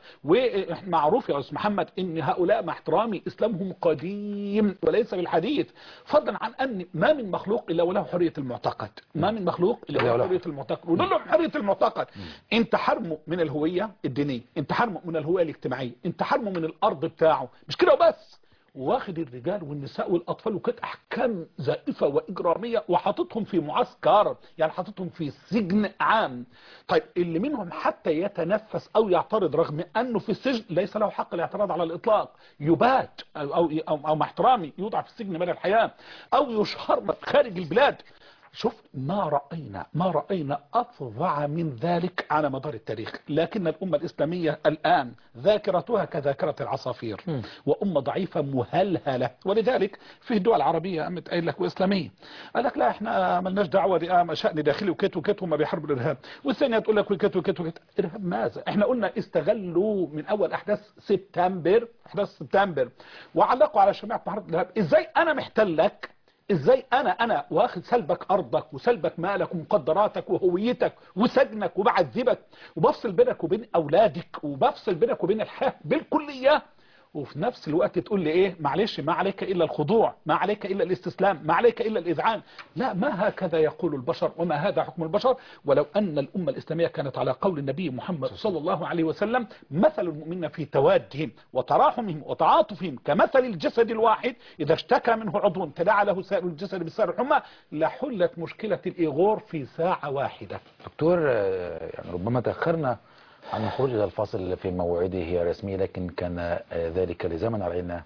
Speaker 2: ومعروف يا استاذ محمد ان هؤلاء مع احترامي اسلامهم قديم وليس بالحديث، فضلا عن ان ما من مخلوق الا وله حريه المعتقد، ما من مخلوق الا وله حريه المعتقد، ودول لهم حريه المعتقد. انت حرمه من الهوية الدينية، انت حرمه من الهوية الاجتماعية، انت حرمه من الارض بتاعه، مش كده وبس، واخد الرجال والنساء والاطفال وكانت احكام زائفة واجرامية وحاططهم في معسكر، يعني حاططهم في سجن عام. طيب اللي منهم حتى يتنفس او يعترض رغم انه في السجن ليس له حق الاعتراض على الاطلاق، يبات او او او, أو مع احترامي يوضع في السجن مدى الحياة او يشهر خارج البلاد. شوف، ما رأينا ما رأينا أفظع من ذلك على مدار التاريخ. لكن الأمة الإسلامية الآن ذاكرتها كذاكرة العصافير، وأمة ضعيفة مهلهلة. ولذلك في الدول العربية قامت قايل لك وإسلامية، قال لك لا احنا ملناش دعوة، دي شأن داخلي وكت وكت، وما بيحاربوا الإرهاب. والثانية تقول لك وكت وكت وكت. إرهاب ماذا؟ احنا قلنا استغلوا من أول أحداث سبتمبر، أحداث سبتمبر، وعلقوا على شماعة محاربة الإرهاب. إزاي أنا محتلك؟ ازاي انا انا واخد سلبك ارضك وسلبك مالك ومقدراتك وهويتك وسجنك وبعذبك وبفصل بينك وبين اولادك وبفصل بينك وبين الحياه بالكليه، وفي نفس الوقت تقول لي ايه؟ معلش ما عليك الا الخضوع، ما عليك الا الاستسلام، ما عليك الا الاذعان. لا، ما هكذا يقول البشر وما هذا حكم البشر. ولو ان الامه الاسلاميه كانت على قول النبي محمد صلى الله عليه وسلم: مثل المؤمنين في توادهم وتراحمهم وتعاطفهم كمثل الجسد الواحد اذا اشتكى منه عضو تداعى له سائر الجسد بالسهر والحمى، لحلت مشكله الايغور في ساعه واحده.
Speaker 1: دكتور، يعني ربما تاخرنا عن الخروج إلى الفاصل في موعده الرسمي، لكن كان ذلك لزاما علينا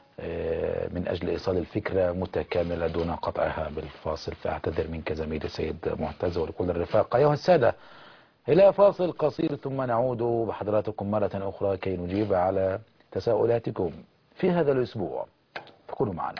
Speaker 1: من أجل إيصال الفكرة متكاملة دون قطعها بالفاصل، فأعتذر منك زميلي سيد معتز ولكل الرفاق. أيها السادة، إلى فاصل قصير ثم نعود بحضراتكم مرة أخرى كي نجيب على تساؤلاتكم في هذا الأسبوع، فكونوا معنا.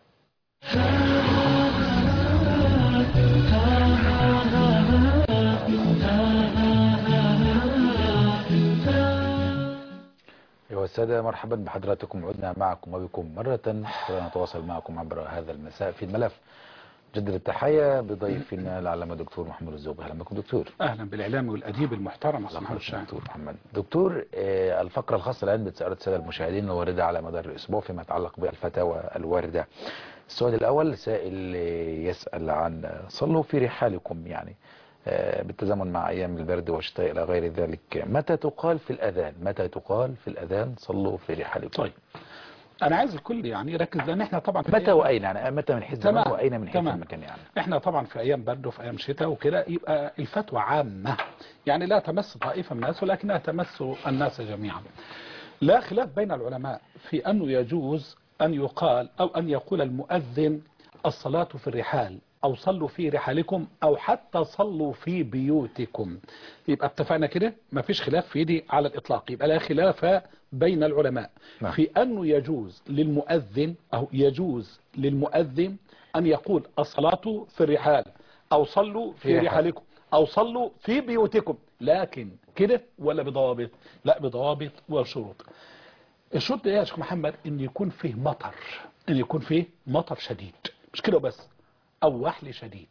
Speaker 1: أيها السادة، مرحبا بحضراتكم. عدنا معكم وبكم مرة ونتواصل معكم عبر هذا المساء في الملف جدد التحية بضيفنا العلامة دكتور محمد الزوبي. اهلا بكم دكتور.
Speaker 2: اهلا بالاعلامي والاديب المحترم محمد الشاعر.
Speaker 1: دكتور محمد. دكتور آه الفقرة الخاصة الان بتسأل السادة المشاهدين الواردة على مدار الاسبوع فيما يتعلق بالفتاوى الواردة. السؤال الاول سائل يسأل عن صلوا في رحالكم، يعني آه بالتزامن مع ايام البرد والشتاء الى غير ذلك، متى تقال في الاذان؟ متى تقال في الاذان صلوا في رحالكم؟
Speaker 2: طيب انا عايز الكل يعني يركز، لان احنا طبعا
Speaker 1: متى واين، يعني متى من حيث الزمان واين من حيث المكان؟ يعني
Speaker 2: احنا طبعا في ايام برد وفي ايام شتاء وكده، يبقى الفتوى عامه، يعني لا تمس طائفه من الناس ولكنها تمس الناس جميعا. لا خلاف بين العلماء في انه يجوز ان يقال او ان يقول المؤذن الصلاه في الرحال، او صلوا في رحالكم، او حتى صلوا في بيوتكم. يبقى اتفقنا كده، ما فيش خلاف في دي على الاطلاق، يبقى لا خلاف بين العلماء نعم. في انه يجوز للمؤذن او يجوز للمؤذن ان يقول الصلاة في الرحال، او صلوا في رحالكم، او صلوا في بيوتكم، لكن كده ولا بضوابط؟ لا بضوابط وشروط. الشروط ايه يا شيخ محمد؟ ان يكون فيه مطر، ان يكون فيه مطر شديد، مش كده بس، او وحل شديد،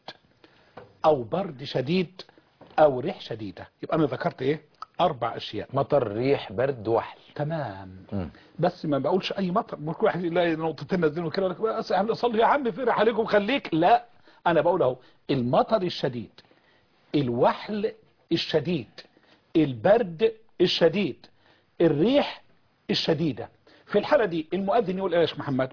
Speaker 2: او برد شديد، او ريح شديدة. يبقى انا ذكرت ايه؟ اربع اشياء:
Speaker 1: مطر، ريح، برد، وحل.
Speaker 2: تمام.
Speaker 1: م.
Speaker 2: بس ما بقولش اي مطر، ممكن واحد يلاقي نقطتين نازلين وكده يقول لك بس صلي يا عم في رحالكم خليك. لا، انا بقول اهو: المطر الشديد، الوحل الشديد، البرد الشديد، الريح الشديدة. في الحالة دي المؤذن يقول ايه يا شيخ محمد؟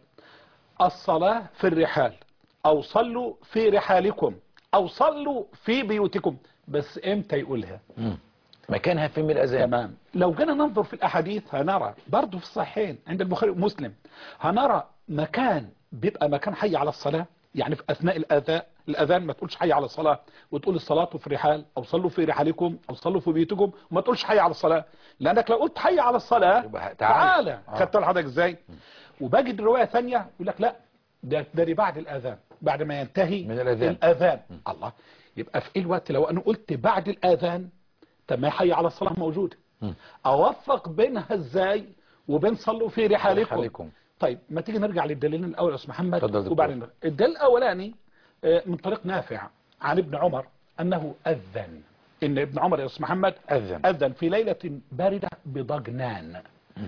Speaker 2: الصلاة في الرحال، او صلوا في رحالكم، او صلوا في بيوتكم. بس امتى يقولها؟
Speaker 1: م. مكانها في من الأذان.
Speaker 2: تمام. لو جينا ننظر في الأحاديث هنرى برضو في الصحيحين عند البخاري ومسلم، هنرى مكان بيبقى مكان حي على الصلاة، يعني في أثناء الأذان الأذان ما تقولش حي على الصلاة وتقول الصلاة في الرحال، أو صلوا في رحالكم، أو صلوا في بيوتكم، وما تقولش حي على الصلاة، لأنك لو قلت حي على الصلاة تعالى
Speaker 1: آه.
Speaker 2: خدت لحضرتك إزاي؟ وبجد رواية ثانية يقول لك لا، ده ده بعد الأذان، بعد ما ينتهي
Speaker 1: من الأذان,
Speaker 2: الأذان. الله، يبقى في إيه الوقت لو أنا قلت بعد الأذان؟ طب ما حي على الصلاة موجودة، اوفق بينها ازاي وبين صلوا في رحالكم؟ رحالكم. طيب ما تيجي نرجع للدليلين الاول يا استاذ محمد، وبعدين الدليل الاولاني من طريق نافع عن ابن عمر انه اذن، ان ابن عمر يا استاذ محمد
Speaker 1: اذن
Speaker 2: اذن في ليله بارده بضجنان.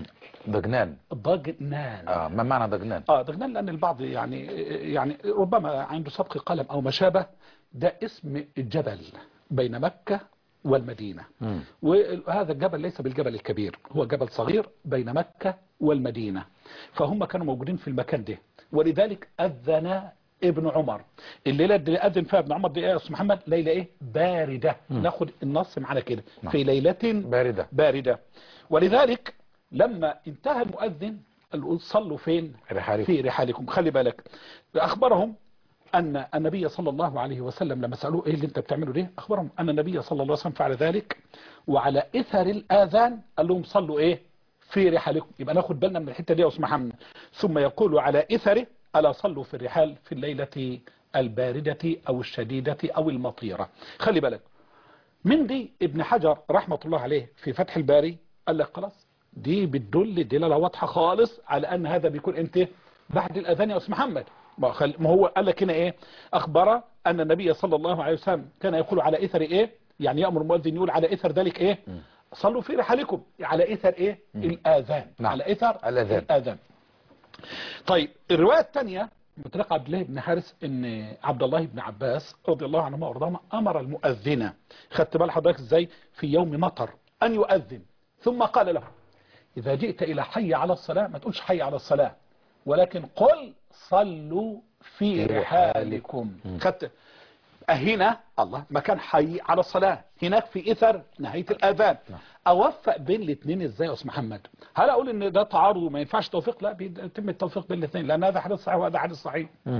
Speaker 1: ضجنان
Speaker 2: ضجنان
Speaker 1: اه ما معنى ضجنان؟
Speaker 2: اه ضجنان لان البعض يعني يعني ربما عنده سبق قلم او ما شابه، ده اسم الجبل بين مكة والمدينة. م. وهذا الجبل ليس بالجبل الكبير، هو جبل صغير بين مكة والمدينة، فهم كانوا موجودين في المكان ده، ولذلك أذن ابن عمر. الليلة اللي أذن فيها ابن عمر دي ايه يا أستاذ محمد؟ ليلة ايه؟ باردة. م. ناخد النص معنا كده، في ليلة
Speaker 1: باردة
Speaker 2: باردة. ولذلك لما انتهى المؤذن قال صلوا فين؟
Speaker 1: رحالكم.
Speaker 2: في رحالكم. خلي بالك، أخبرهم أن النبي صلى الله عليه وسلم لما سألوه إيه اللي أنت بتعمله ده؟ أخبرهم أن النبي صلى الله عليه وسلم فعل ذلك، وعلى إثر الآذان قال لهم صلوا إيه؟ في رحالكم. يبقى ناخد بالنا من الحتة دي يا أستاذ محمد. ثم يقول على إثره ألا صلوا في الرحال في الليلة الباردة أو الشديدة أو المطيرة. خلي بالك من دي. ابن حجر رحمة الله عليه في فتح الباري قال لك خلاص دي بتدل دلالة واضحة خالص على أن هذا بيكون أنت بعد الأذان يا أستاذ محمد. ما هو قال لك هنا ايه؟ اخبر ان النبي صلى الله عليه وسلم كان يقول على اثر ايه؟ يعني يأمر المؤذن يقول على اثر ذلك ايه؟ م. صلوا في رحالكم، على اثر ايه؟ م. الاذان. نعم. على اثر
Speaker 1: الأذان.
Speaker 2: الاذان. طيب الرواية الثانية من طريق عبد الله بن حارث ان عبد الله بن عباس رضي الله عنهما وارضاهما امر المؤذن، خدت بال حضرتك ازاي؟ في يوم مطر ان يؤذن، ثم قال له اذا جئت الى حي على الصلاة ما تقولش حي على الصلاة، ولكن قل صلوا في رحالكم. خدت هنا الله مكان حي على الصلاة، هناك في إثر نهاية الآذان. أوفق بين الاثنين إزاي يا أستاذ محمد؟ هل أقول إن ده تعارض وما ينفعش توفيق؟ لا، بيتم التوفيق بين الاثنين، لأن هذا حديث صحيح وهذا حديث صحيح. م.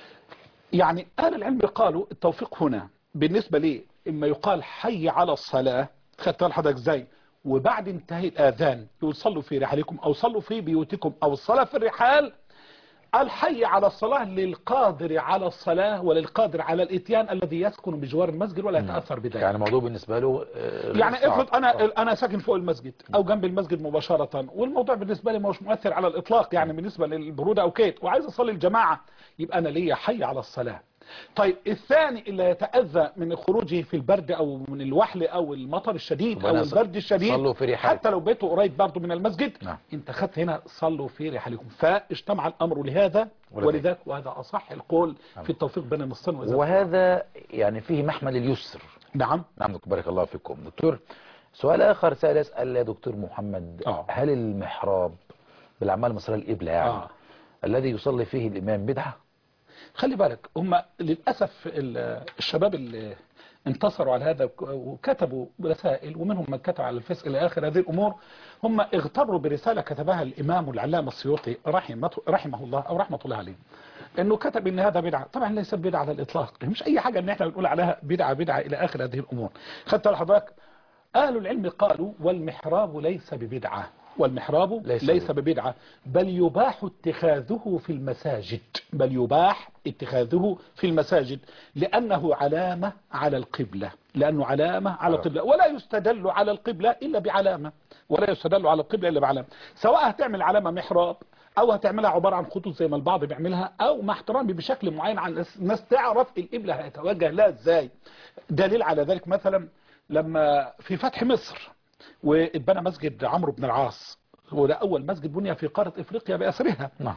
Speaker 2: يعني أهل العلم قالوا التوفيق هنا بالنسبة لي إما يقال حي على الصلاة، خدت بالك إزاي؟ وبعد انتهاء الآذان يقول صلوا في رحالكم أو صلوا في بيوتكم أو الصلاة في الرحال. الحي على الصلاة للقادر على الصلاة وللقادر على الاتيان الذي يسكن بجوار المسجد ولا يتأثر بذلك.
Speaker 1: يعني الموضوع بالنسبة له
Speaker 2: يعني افرض انا انا ساكن فوق المسجد او جنب المسجد مباشرة، والموضوع بالنسبة لي مش مؤثر على الاطلاق، يعني بالنسبة للبرودة او كيت، وعايز اصلي الجماعة، يبقى انا ليا حي على الصلاة طيب الثاني اللي يتأذى من خروجه في البرد او من الوحل او المطر الشديد او البرد الشديد
Speaker 1: صلوا في رحالكم.
Speaker 2: حتى لو بيته قريب برضه من المسجد،
Speaker 1: نعم.
Speaker 2: انت خدت هنا صلوا في رحالكم، فاجتمع الامر لهذا ولذلك، وهذا اصح القول
Speaker 1: نعم.
Speaker 2: في التوفيق بين النصين.
Speaker 1: وهذا يعني فيه محمل اليسر.
Speaker 2: نعم
Speaker 1: نعم دكتور، بارك الله فيكم. دكتور سؤال آخر سأل يسأل يا دكتور محمد،
Speaker 2: آه.
Speaker 1: هل المحراب بالأعمال المصرية القبلة يعني
Speaker 2: آه.
Speaker 1: الذي يصلي فيه الإمام بدعة؟
Speaker 2: خلي بالك، هم للأسف ال- الشباب اللي انتصروا على هذا وكتبوا رسائل، ومنهم من كتب على الفيس إلى آخر هذه الأمور، هم اغتروا برسالة كتبها الإمام العلامة السيوطي رحمه, رحمه الله أو رحمة الله عليه، انه كتب ان هذا بدعه. طبعا ليس بدعه على الاطلاق، مش اي حاجه ان احنا بنقول عليها بدعه بدعه الى اخر هذه الامور. خدت لحضرتك اهل العلم قالوا والمحراب ليس ببدعه، والمحراب
Speaker 1: ليس,
Speaker 2: ليس ببدعه، بل يباح اتخاذه في المساجد، بل يباح اتخاذه في المساجد لانه علامه على القبله، لانه علامه على القبله، ولا يستدل على القبله الا بعلامه، ولا يستدل على القبله الا بعلامه، سواء هتعمل علامه محراب او هتعملها عبارة عن خطوط زي ما البعض بيعملها، او مع احترامي بشكل معين عن الناس تعرف القبلة هيتوجه لها ازاي. دليل على ذلك مثلا لما في فتح مصر واتبنى مسجد عمرو بن العاص، وده اول مسجد بني في قارة افريقيا باسرها.
Speaker 1: نعم.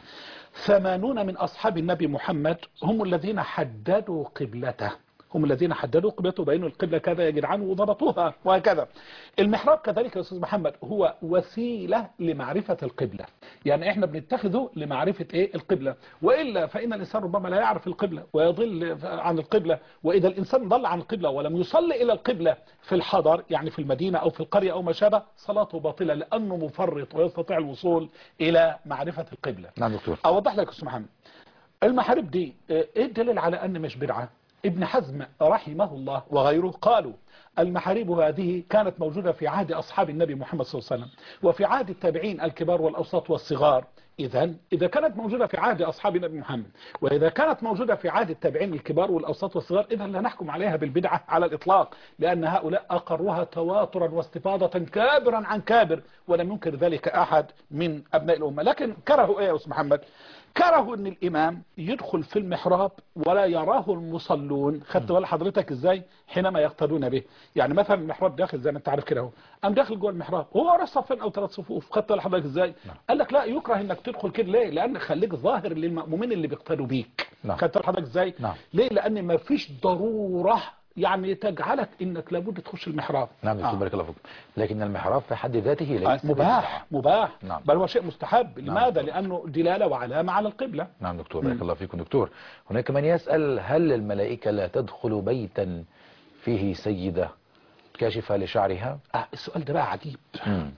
Speaker 2: ثمانون من اصحاب النبي محمد هم الذين حددوا قبلته، هم الذين حددوا قبلته وبينوا القبلة كذا يا جدعان وضبطوها وهكذا. المحراب كذلك يا أستاذ محمد هو وسيلة لمعرفة القبلة، يعني احنا بنتخذه لمعرفة ايه القبلة، وإلا فإن الإنسان ربما لا يعرف القبلة ويضل عن القبلة، وإذا الإنسان ضل عن القبلة ولم يصلي إلى القبلة في الحضر يعني في المدينة أو في القرية أو ما شابه، صلاته باطلة لأنه مفرط ويستطيع الوصول إلى معرفة القبلة.
Speaker 1: نعم دكتور.
Speaker 2: أوضح لك يا أستاذ محمد، المحارب دي ايه الدليل على أن مش بدعة؟ ابن حزم رحمه الله وغيره قالوا المحاريب هذه كانت موجودة في عهد أصحاب النبي محمد صلى الله عليه وسلم وفي عهد التابعين الكبار والأوسط والصغار. إذا إذا كانت موجودة في عهد أصحاب النبي محمد وإذا كانت موجودة في عهد التابعين الكبار والأوسط والصغار، إذا لا نحكم عليها بالبدعة على الإطلاق، لأن هؤلاء أقروها تواترا واستفاضة كابرا عن كابر، ولم ينكر ذلك أحد من أبناء الأمة. لكن كرهوا إيه يا أستاذ محمد؟ كرهوا ان الامام يدخل في المحراب ولا يراه المصلون. خدت بال حضرتك ازاي حينما يقتدون به؟ يعني مثلا المحراب داخل زي ما انت عارف كده اهو، قام داخل جوه المحراب وهو ورا صفين او ثلاث صفوف. خدت بال حضرتك ازاي؟ قال لك لا، يكره انك تدخل كده. ليه؟ لان خليك ظاهر للمؤمنين اللي بيقتدوا بيك. خدت بال حضرتك ازاي؟ ليه؟ لان ما فيش ضروره يعني تجعلك انك لابد تخش المحراب.
Speaker 1: نعم دكتور بارك الله فيك. لكن المحراب في حد ذاته ليس
Speaker 2: مباح مباح
Speaker 1: نعم.
Speaker 2: بل هو شيء مستحب.
Speaker 1: نعم.
Speaker 2: لماذا؟ لانه دلالة وعلامة على القبلة.
Speaker 1: نعم دكتور بارك الله فيكم. دكتور هناك من يسأل هل الملائكة لا تدخل بيتا فيه سيدة كاشفة لشعرها؟
Speaker 2: آه السؤال ده بقى عجيب.
Speaker 1: مم.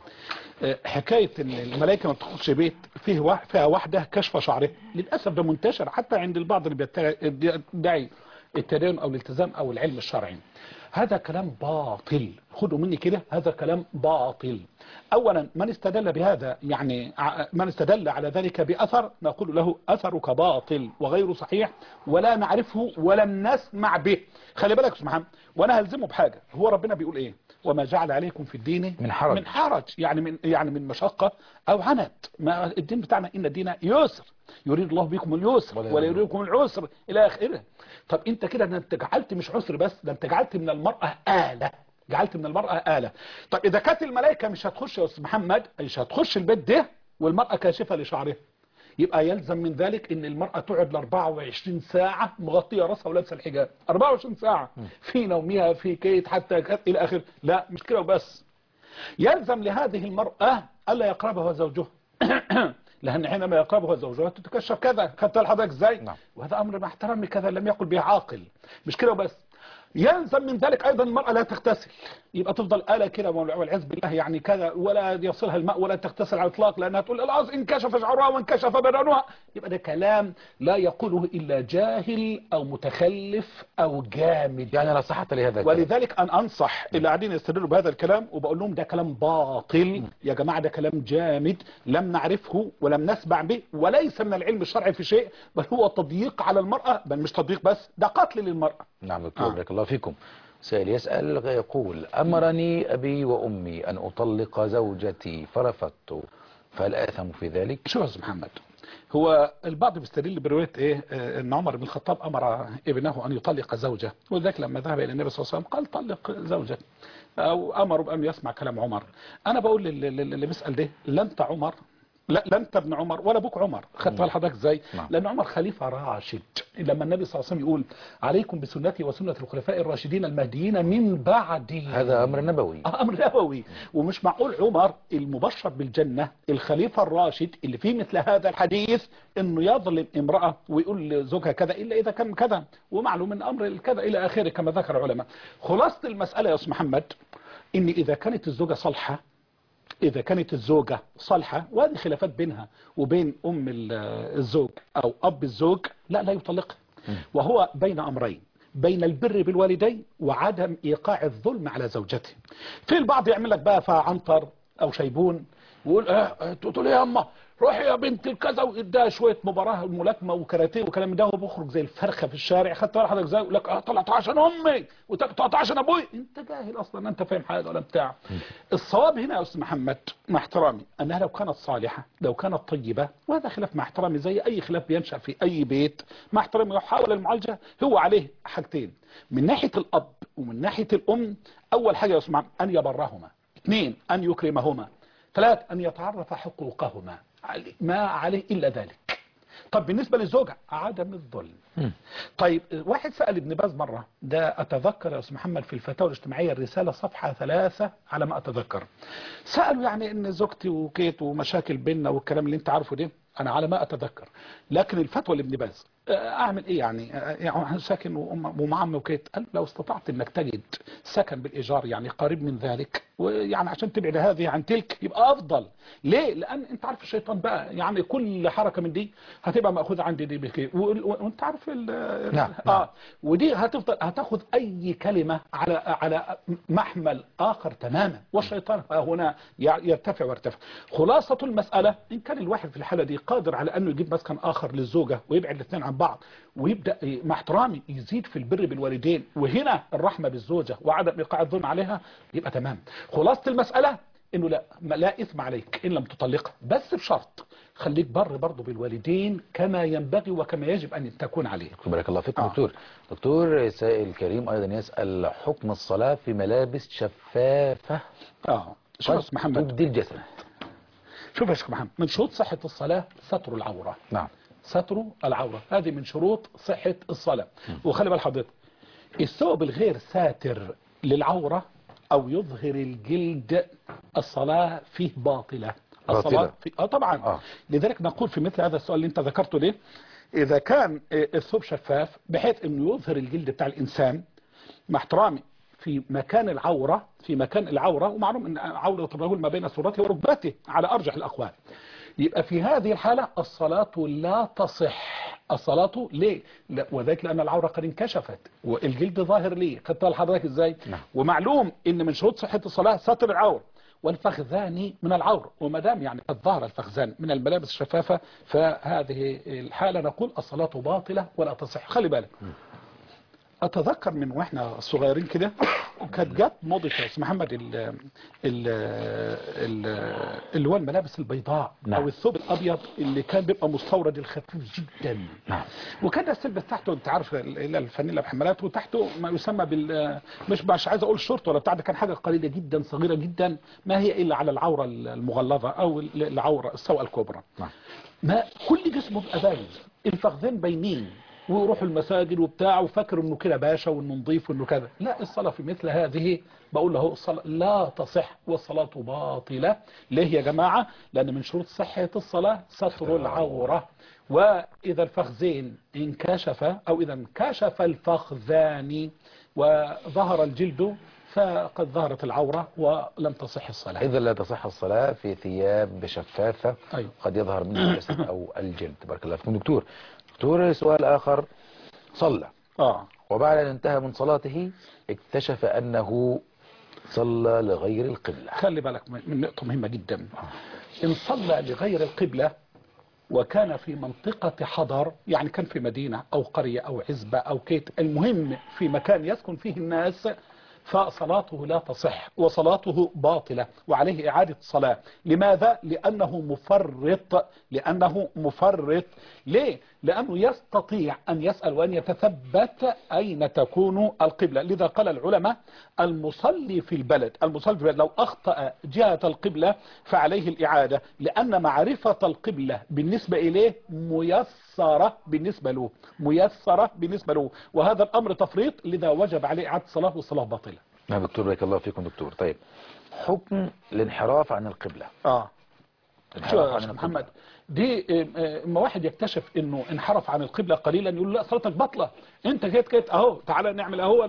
Speaker 2: حكاية ان الملائكة ما تدخلش بيت فيه واحد فيها واحدة كشف شعرها، للأسف ده منتشر حتى عند البعض اللي بيدعي التدين او الالتزام او العلم الشرعي. هذا كلام باطل، خدوا مني كده، هذا كلام باطل. اولا من استدل بهذا يعني من استدل على ذلك باثر نقول له اثرك باطل وغير صحيح ولا نعرفه ولم نسمع به. خلي بالك سبحان، وانا هلزمه بحاجه. هو ربنا بيقول ايه؟ وما جعل عليكم في الدين
Speaker 1: من حرج
Speaker 2: من حرج يعني من يعني من مشقه او عنت. ما الدين بتاعنا ان الدين يسر، يريد الله بكم اليسر ولا يريد بكم العسر الى اخره. طب انت كده انت جعلت مش عسر بس، ده انت جعلت من المرأة آلة، جعلت من المرأة آلة. طب اذا كانت الملائكة مش هتخش يا استاذ محمد، مش هتخش البيت ده والمرأة كاشفة لشعرها، يبقى يلزم من ذلك ان المرأة تقعد ل أربعة وعشرين ساعة مغطية راسها ولابسه الحجاب أربعة وعشرين ساعة في نومها في كيت حتى الى اخره. لا مش كده وبس، يلزم لهذه المرأة الا يقربها زوجها لأن حينما يقربها زوجها تتكشف كذا. خدت حضرتك ازاي؟ نعم. وهذا أمر مع احترامي كذا لم يقل به عاقل. مش كده وبس، يلزم من ذلك أيضا المرأة لا تغتسل، يبقى تفضل آلة كده والعياذ بالله يعني كذا، ولا يصلها الماء ولا تغتسل على الإطلاق، لأنها تقول العظ انكشف شعرها وانكشف بدنها. يبقى ده كلام لا يقوله إلا جاهل أو متخلف أو جامد،
Speaker 1: يعني لا صحة لهذا.
Speaker 2: ولذلك أن أنصح اللي قاعدين يستدلوا بهذا الكلام وبقول لهم ده كلام باطل يا جماعة، ده كلام جامد لم نعرفه ولم نسمع به وليس من العلم الشرعي في شيء، بل هو تضييق على المرأة، بل مش تضييق بس، ده قتل للمرأة.
Speaker 1: نعم دكتور بارك الله فيكم. سائل يسأل يقول أمرني أبي وأمي أن أطلق زوجتي فرفضت، فهل آثم في ذلك؟
Speaker 2: شو يا أستاذ محمد، هو البعض بيستدل بروايه ايه آه، ان عمر بن الخطاب امر ابنه ان يطلق زوجه، ولذلك لما ذهب الى النبي صلى الله عليه وسلم قال طلق زوجك، او امر بان يسمع كلام عمر. انا بقول للي اللي بيسال ده، لا انت عمر، لا لا انت ابن عمر ولا ابوك عمر، خدت بال حضرتك ازاي؟
Speaker 1: نعم.
Speaker 2: لان عمر خليفه راشد. لما النبي صلى الله عليه وسلم يقول عليكم بسنتي وسنه الخلفاء الراشدين المهديين من بعدي،
Speaker 1: هذا أمر نبوي.
Speaker 2: آه، امر نبوي. ومش معقول عمر المبشر بالجنه الخليفه الراشد اللي فيه مثل هذا الحديث انه يظلم امراه ويقول لزوجها كذا الا اذا كان كذا، ومعلوم من امر الكذا الى اخره كما ذكر العلماء. خلاصه المساله يا استاذ محمد ان اذا كانت الزوجه صالحه، إذا كانت الزوجة صالحة، وهذه خلافات بينها وبين أم الزوج أو أب الزوج، لا لا يطلقها، وهو بين أمرين، بين البر بالوالدين وعدم إيقاع الظلم على زوجته. في البعض يعمل لك بقى فعنطر أو شيبون ويقول اه تقول يا أما روحي يا بنت الكذا، وإداها شوية مباراة ملاكمة وكاراتيه وكلام من ده، وبيخرج زي الفرخة في الشارع. خدت بالك حضرتك ازاي؟ يقول لك اه طلعت عشان أمي وتقطعت عشان أبوي. أنت جاهل أصلا، أنت فاهم حاجة ولا بتاع. الصواب هنا يا أستاذ محمد مع احترامي أنها لو كانت صالحة، لو كانت طيبة، وهذا خلاف مع احترامي زي أي خلاف بينشأ في أي بيت، مع احترامي يحاول المعالجة. هو عليه حاجتين من ناحية الأب ومن ناحية الأم. أول حاجة يا أستاذ محمد أن يبرهما، اثنين أن يكرمهما، ثلاث أن يتعرف حقوقهما، ما عليه إلا ذلك. طب بالنسبة للزوجة عدم الظلم. طيب واحد سأل ابن باز مرة، ده أتذكر يا أستاذ محمد في الفتاوى الاجتماعية الرسالة صفحة ثلاثة على ما أتذكر، سألوا يعني إن زوجتي وكيت ومشاكل بيننا والكلام اللي أنت عارفه ده، أنا على ما أتذكر، لكن الفتوى لابن باز أعمل إيه يعني؟ يعني ساكن ومع عمي وكيت، قال لو استطعت إنك تجد سكن بالإيجار يعني قريب من ذلك، ويعني عشان تبعد هذه عن تلك يبقى أفضل. ليه؟ لأن أنت عارف الشيطان بقى يعني كل حركة من دي هتبقى مأخوذة عندي دي بكي، وأنت عارف ال
Speaker 1: نعم.
Speaker 2: آه ودي هتفضل هتاخذ أي كلمة على على محمل آخر تماما، والشيطان هنا يرتفع ويرتفع. خلاصة المسألة إن كان الواحد في الحالة دي قادر على أنه يجيب مسكن آخر للزوجة ويبعد الاثنين عن بعض، ويبدأ مع احترامي يزيد في البر بالوالدين، وهنا الرحمة بالزوجة وعدم إيقاع الظلم عليها، يبقى تمام. خلاصة المسألة إنه لا لا إثم عليك إن لم تطلقها، بس بشرط خليك بر برضه بالوالدين كما ينبغي وكما يجب أن تكون عليه.
Speaker 1: بارك الله فيك.
Speaker 2: آه.
Speaker 1: دكتور دكتور سائل كريم أيضا يسأل حكم الصلاة في ملابس شفافة
Speaker 2: آه شوف يا أستاذ محمد،
Speaker 1: تبدي الجسد.
Speaker 2: شوف يا شيخ محمد، من شروط صحة الصلاة ستر العورة.
Speaker 1: نعم.
Speaker 2: ستر العورة هذه من شروط صحة الصلاة. وخلي بال حضرتك، الثوب الغير ساتر للعورة أو يظهر الجلد الصلاة فيه باطلة. الصلاة في... آه طبعا آه. لذلك نقول في مثل هذا السؤال اللي انت ذكرته ليه، إذا كان الثوب شفاف بحيث أنه يظهر الجلد بتاع الإنسان مع احترامي في مكان العورة، في مكان العورة، ومعلوم أن عورة الرجل ما بين سرته وركبته على أرجح الأقوال، يبقى في هذه الحالة الصلاة لا تصح. الصلاة ليه؟ لا، وذلك لأن العورة قد انكشفت والجلد ظاهر ليه. خدت لحضرتك ازاي؟ نعم. ومعلوم ان من شروط صحة الصلاة ستر العورة، والفخذان من العورة، وما دام يعني قد ظهر الفخذان من الملابس الشفافة فهذه الحالة نقول الصلاة باطلة ولا تصح. خلي بالك، اتذكر من واحنا صغيرين كده كانت جت موضه يا استاذ محمد ال ال اللي هو الملابس البيضاء. نعم. او الثوب الابيض اللي كان بيبقى مستورد الخفيف جدا. نعم. وكان السلبس تحته انت عارف الفانيلا بحمالات، وتحته ما يسمى بال مش مش عايز اقول شورت ولا بتاع، ده كان حاجه قليله جدا صغيره جدا ما هي الا على العوره المغلظه او العوره السوء الكبرى. نعم. ما كل جسمه بيبقى باين، الفخذين باينين، ويروحوا المساجد وبتاع وفاكر انه كده باشا وانه نظيف وانه كذا. لا، الصلاة في مثل هذه بقول له الصلاة لا تصح والصلاة باطلة. ليه يا جماعة؟ لأن من شروط صحة الصلاة ستر العورة، وإذا الفخذين انكشف أو إذا انكشف الفخذان وظهر الجلد فقد ظهرت العورة ولم تصح الصلاة.
Speaker 1: إذا لا تصح الصلاة في ثياب شفافة. أيوه. قد يظهر منها الجسد أو الجلد. بارك الله فيكم دكتور. دكتور سؤال آخر، صلى آه. وبعد أن انتهى من صلاته اكتشف أنه صلى لغير القبلة.
Speaker 2: خلي بالك من نقطة مهمة جدا. إن صلى لغير القبلة وكان في منطقة حضر، يعني كان في مدينة أو قرية أو عزبة أو كيت، المهم في مكان يسكن فيه الناس، فصلاته لا تصح وصلاته باطلة وعليه إعادة صلاة. لماذا؟ لأنه مفرط. لأنه مفرط. ليه؟ لأنه يستطيع أن يسأل وأن يتثبت أين تكون القبلة. لذا قال العلماء المصلي في البلد المصلي في البلد لو أخطأ جهة القبلة فعليه الإعادة، لأن معرفة القبلة بالنسبة إليه ميسرة بالنسبة له ميسرة بالنسبة له وهذا الأمر تفريط، لذا وجب عليه إعادة الصلاة والصلاة باطلة.
Speaker 1: نعم دكتور، بارك الله فيكم دكتور. طيب حكم الانحراف عن القبلة.
Speaker 2: آه
Speaker 1: الانحراف
Speaker 2: شو
Speaker 1: عن
Speaker 2: يا
Speaker 1: القبلة.
Speaker 2: محمد، دي اما واحد يكتشف انه انحرف عن القبلة قليلا يقول له لا صلاتك بطلة، انت جيت جيت اهو تعالى نعمل اهو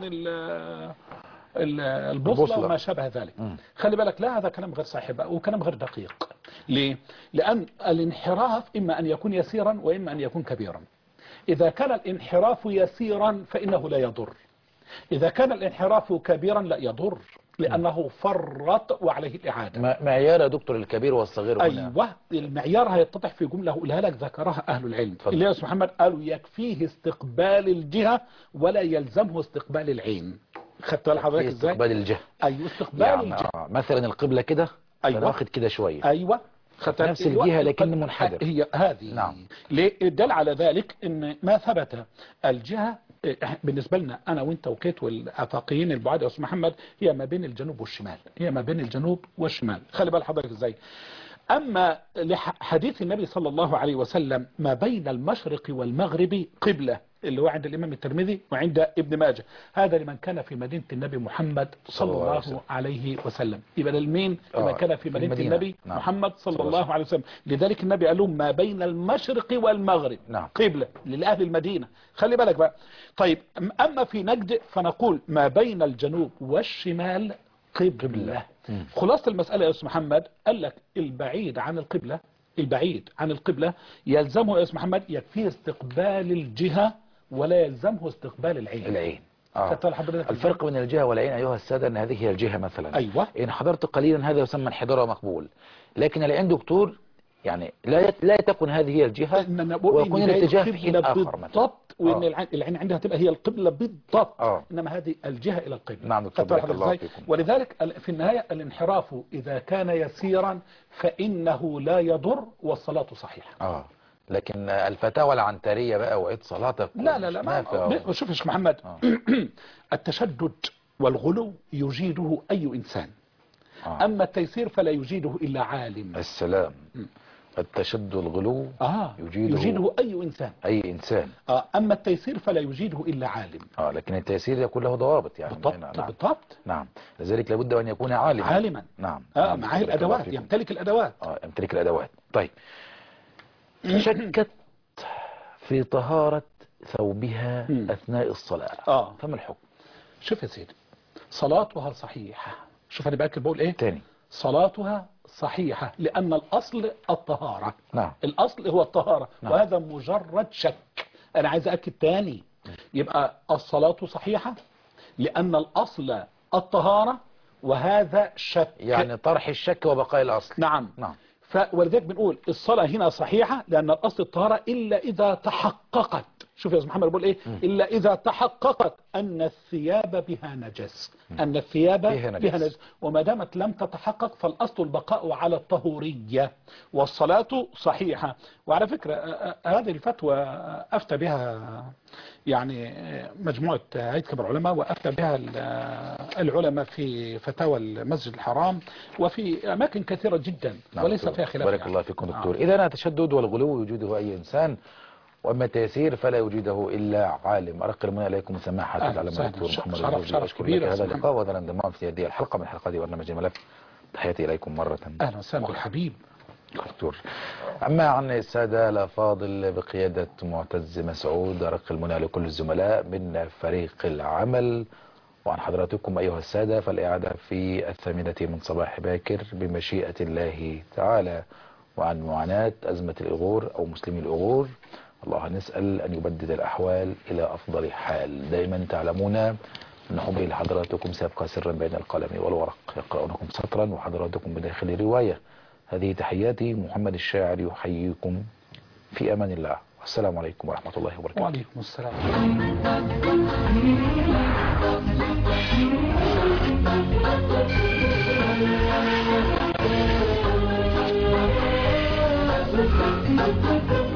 Speaker 2: البوصلة وما شابه ذلك. م. خلي بالك، لا هذا كلام غير صحيح بقى وكلام غير دقيق. ليه؟ لأن الانحراف إما أن يكون يسيرا وإما أن يكون كبيرا. إذا كان الانحراف يسيرا فإنه لا يضر، إذا كان الانحراف كبيرا لا يضر لأنه فرط وعليه الإعادة.
Speaker 1: معيار يا دكتور الكبير والصغير هنا؟
Speaker 2: أيوة، المعيار هيتضح في جملة أقولها لك ذكرها أهل العلم فضل. اللي يا أستاذ محمد قالوا يكفيه استقبال الجهة ولا يلزمه استقبال العين. خدت بالك حضرتك ازاي؟
Speaker 1: استقبال الجهة.
Speaker 2: أيوة استقبال
Speaker 1: يعني
Speaker 2: الجهة.
Speaker 1: آه مثلا القبلة كده
Speaker 2: أيوة
Speaker 1: واخد كده شوية.
Speaker 2: أيوة
Speaker 1: خدت نفس الجهة لكن منحدر.
Speaker 2: هي هذه.
Speaker 1: نعم.
Speaker 2: ليه دل على ذلك ان ما ثبت الجهة بالنسبة لنا أنا وإنت وكيت والآفاقيين البعاد يا أستاذ محمد هي ما بين الجنوب والشمال، هي ما بين الجنوب والشمال. خلي بال حضرتك إزاي. أما لحديث النبي صلى الله عليه وسلم ما بين المشرق والمغرب قبلة اللي هو عند الإمام الترمذي وعند ابن ماجه، هذا لمن كان في مدينة النبي محمد صلى الله عليه وسلم. يبقى للمين؟ لمن كان في مدينة النبي نعم. محمد صلى الله عليه وسلم. لذلك النبي قال لهم ما بين المشرق والمغرب نعم. قبلة لأهل المدينة. خلي بالك بقى. طيب أما في نجد فنقول ما بين الجنوب والشمال قبلة. خلاصة المسألة يا أستاذ محمد قال لك البعيد عن القبلة البعيد عن القبلة يلزمه يا أستاذ محمد يكفيه استقبال الجهة ولا يلزمه استقبال العين.
Speaker 1: العين آه. الفرق بين الجهة والعين أيها السادة أن هذه هي الجهة مثلا.
Speaker 2: أيوة.
Speaker 1: إن حضرت قليلا هذا يسمى انحدار مقبول، لكن العين دكتور يعني لا لا تكن هذه هي الجهة ويكون الاتجاه في حين آخر
Speaker 2: بالضبط، وإن آه. العين عندها تبقى هي القبلة بالضبط آه. إنما هذه الجهة إلى القبلة.
Speaker 1: نعم دكتور الله فيكم.
Speaker 2: ولذلك في النهاية الانحراف إذا كان يسيرا فإنه لا يضر والصلاة صحيحة.
Speaker 1: آه. لكن الفتاوى العنترية بقى وعيد صلاتك
Speaker 2: لا لا لا ما شوف يا شيخ محمد آه. التشدد والغلو يجيده أي إنسان آه. أما التيسير فلا يجيده إلا عالم.
Speaker 1: السلام. م. التشدد والغلو
Speaker 2: آه.
Speaker 1: يجيده,
Speaker 2: يجيده أي إنسان
Speaker 1: أي إنسان
Speaker 2: آه. أما التيسير فلا يجيده إلا عالم.
Speaker 1: آه. لكن التيسير يكون له ضوابط يعني.
Speaker 2: بالضبط نعم. بالضبط
Speaker 1: نعم. لذلك لابد أن يكون عالما
Speaker 2: عالما
Speaker 1: نعم.
Speaker 2: آه.
Speaker 1: نعم.
Speaker 2: معاه الأدوات يمتلك الأدوات
Speaker 1: آه. يمتلك الأدوات. طيب شكت في طهارة ثوبها م. أثناء الصلاة
Speaker 2: آه.
Speaker 1: فما الحكم؟
Speaker 2: شوف يا سيدي صلاتها صحيحة. شوف أنا بأكد بقول إيه
Speaker 1: تاني
Speaker 2: صلاتها صحيحة لأن الأصل الطهارة.
Speaker 1: نعم.
Speaker 2: الأصل هو الطهارة. نعم. وهذا مجرد شك. أنا عايز أكد تاني يبقى الصلاة صحيحة لأن الأصل الطهارة وهذا شك
Speaker 1: يعني طرح الشك وبقاء الأصل.
Speaker 2: نعم
Speaker 1: نعم.
Speaker 2: ولذلك بنقول الصلاة هنا صحيحة لأن الأصل الطهارة إلا إذا تحققت. شوف يا أستاذ محمد بقول إيه م. إلا إذا تحققت أن الثياب بها نجس م. أن الثياب بها نجس, بها نجس. وما دامت لم تتحقق فالأصل البقاء على الطهورية والصلاة صحيحة. وعلى فكرة هذه الفتوى أفتى بها يعني مجموعة هيئة كبار العلماء وأفتى بها العلماء في فتاوى المسجد الحرام وفي أماكن كثيرة جدا نعم وليس فيها خلاف.
Speaker 1: بارك يعني. الله فيكم دكتور. إذا أنا التشدد والغلو يوجده أي إنسان وأما التيسير فلا يوجده إلا عالم. أرقى المنى إليكم سماحة العلماء الدكتور محمد
Speaker 2: شرف شرف كبير.
Speaker 1: هذا اللقاء وهذا الانضمام في هذه الحلقة من حلقات برنامج الملف. تحياتي إليكم مرة.
Speaker 2: أهلا وسهلا بالحبيب
Speaker 1: دكتور. أما عن السادة الأفاضل بقيادة معتز مسعود أرقى المنى لكل الزملاء من فريق العمل وعن حضراتكم أيها السادة فالإعادة في الثامنة من صباح باكر بمشيئة الله تعالى. وعن معاناة أزمة الإغور أو مسلمي الإغور الله نسأل أن يبدد الأحوال إلى أفضل حال. دائما تعلمون أن حبي لحضراتكم سيبقى سرا بين القلم والورق يقرأونكم سطرا وحضراتكم بداخل رواية. هذه تحياتي محمد الشاعر يحييكم في أمان الله. السلام عليكم ورحمة الله وبركاته.
Speaker 2: وعليكم السلام.
Speaker 8: Thank you.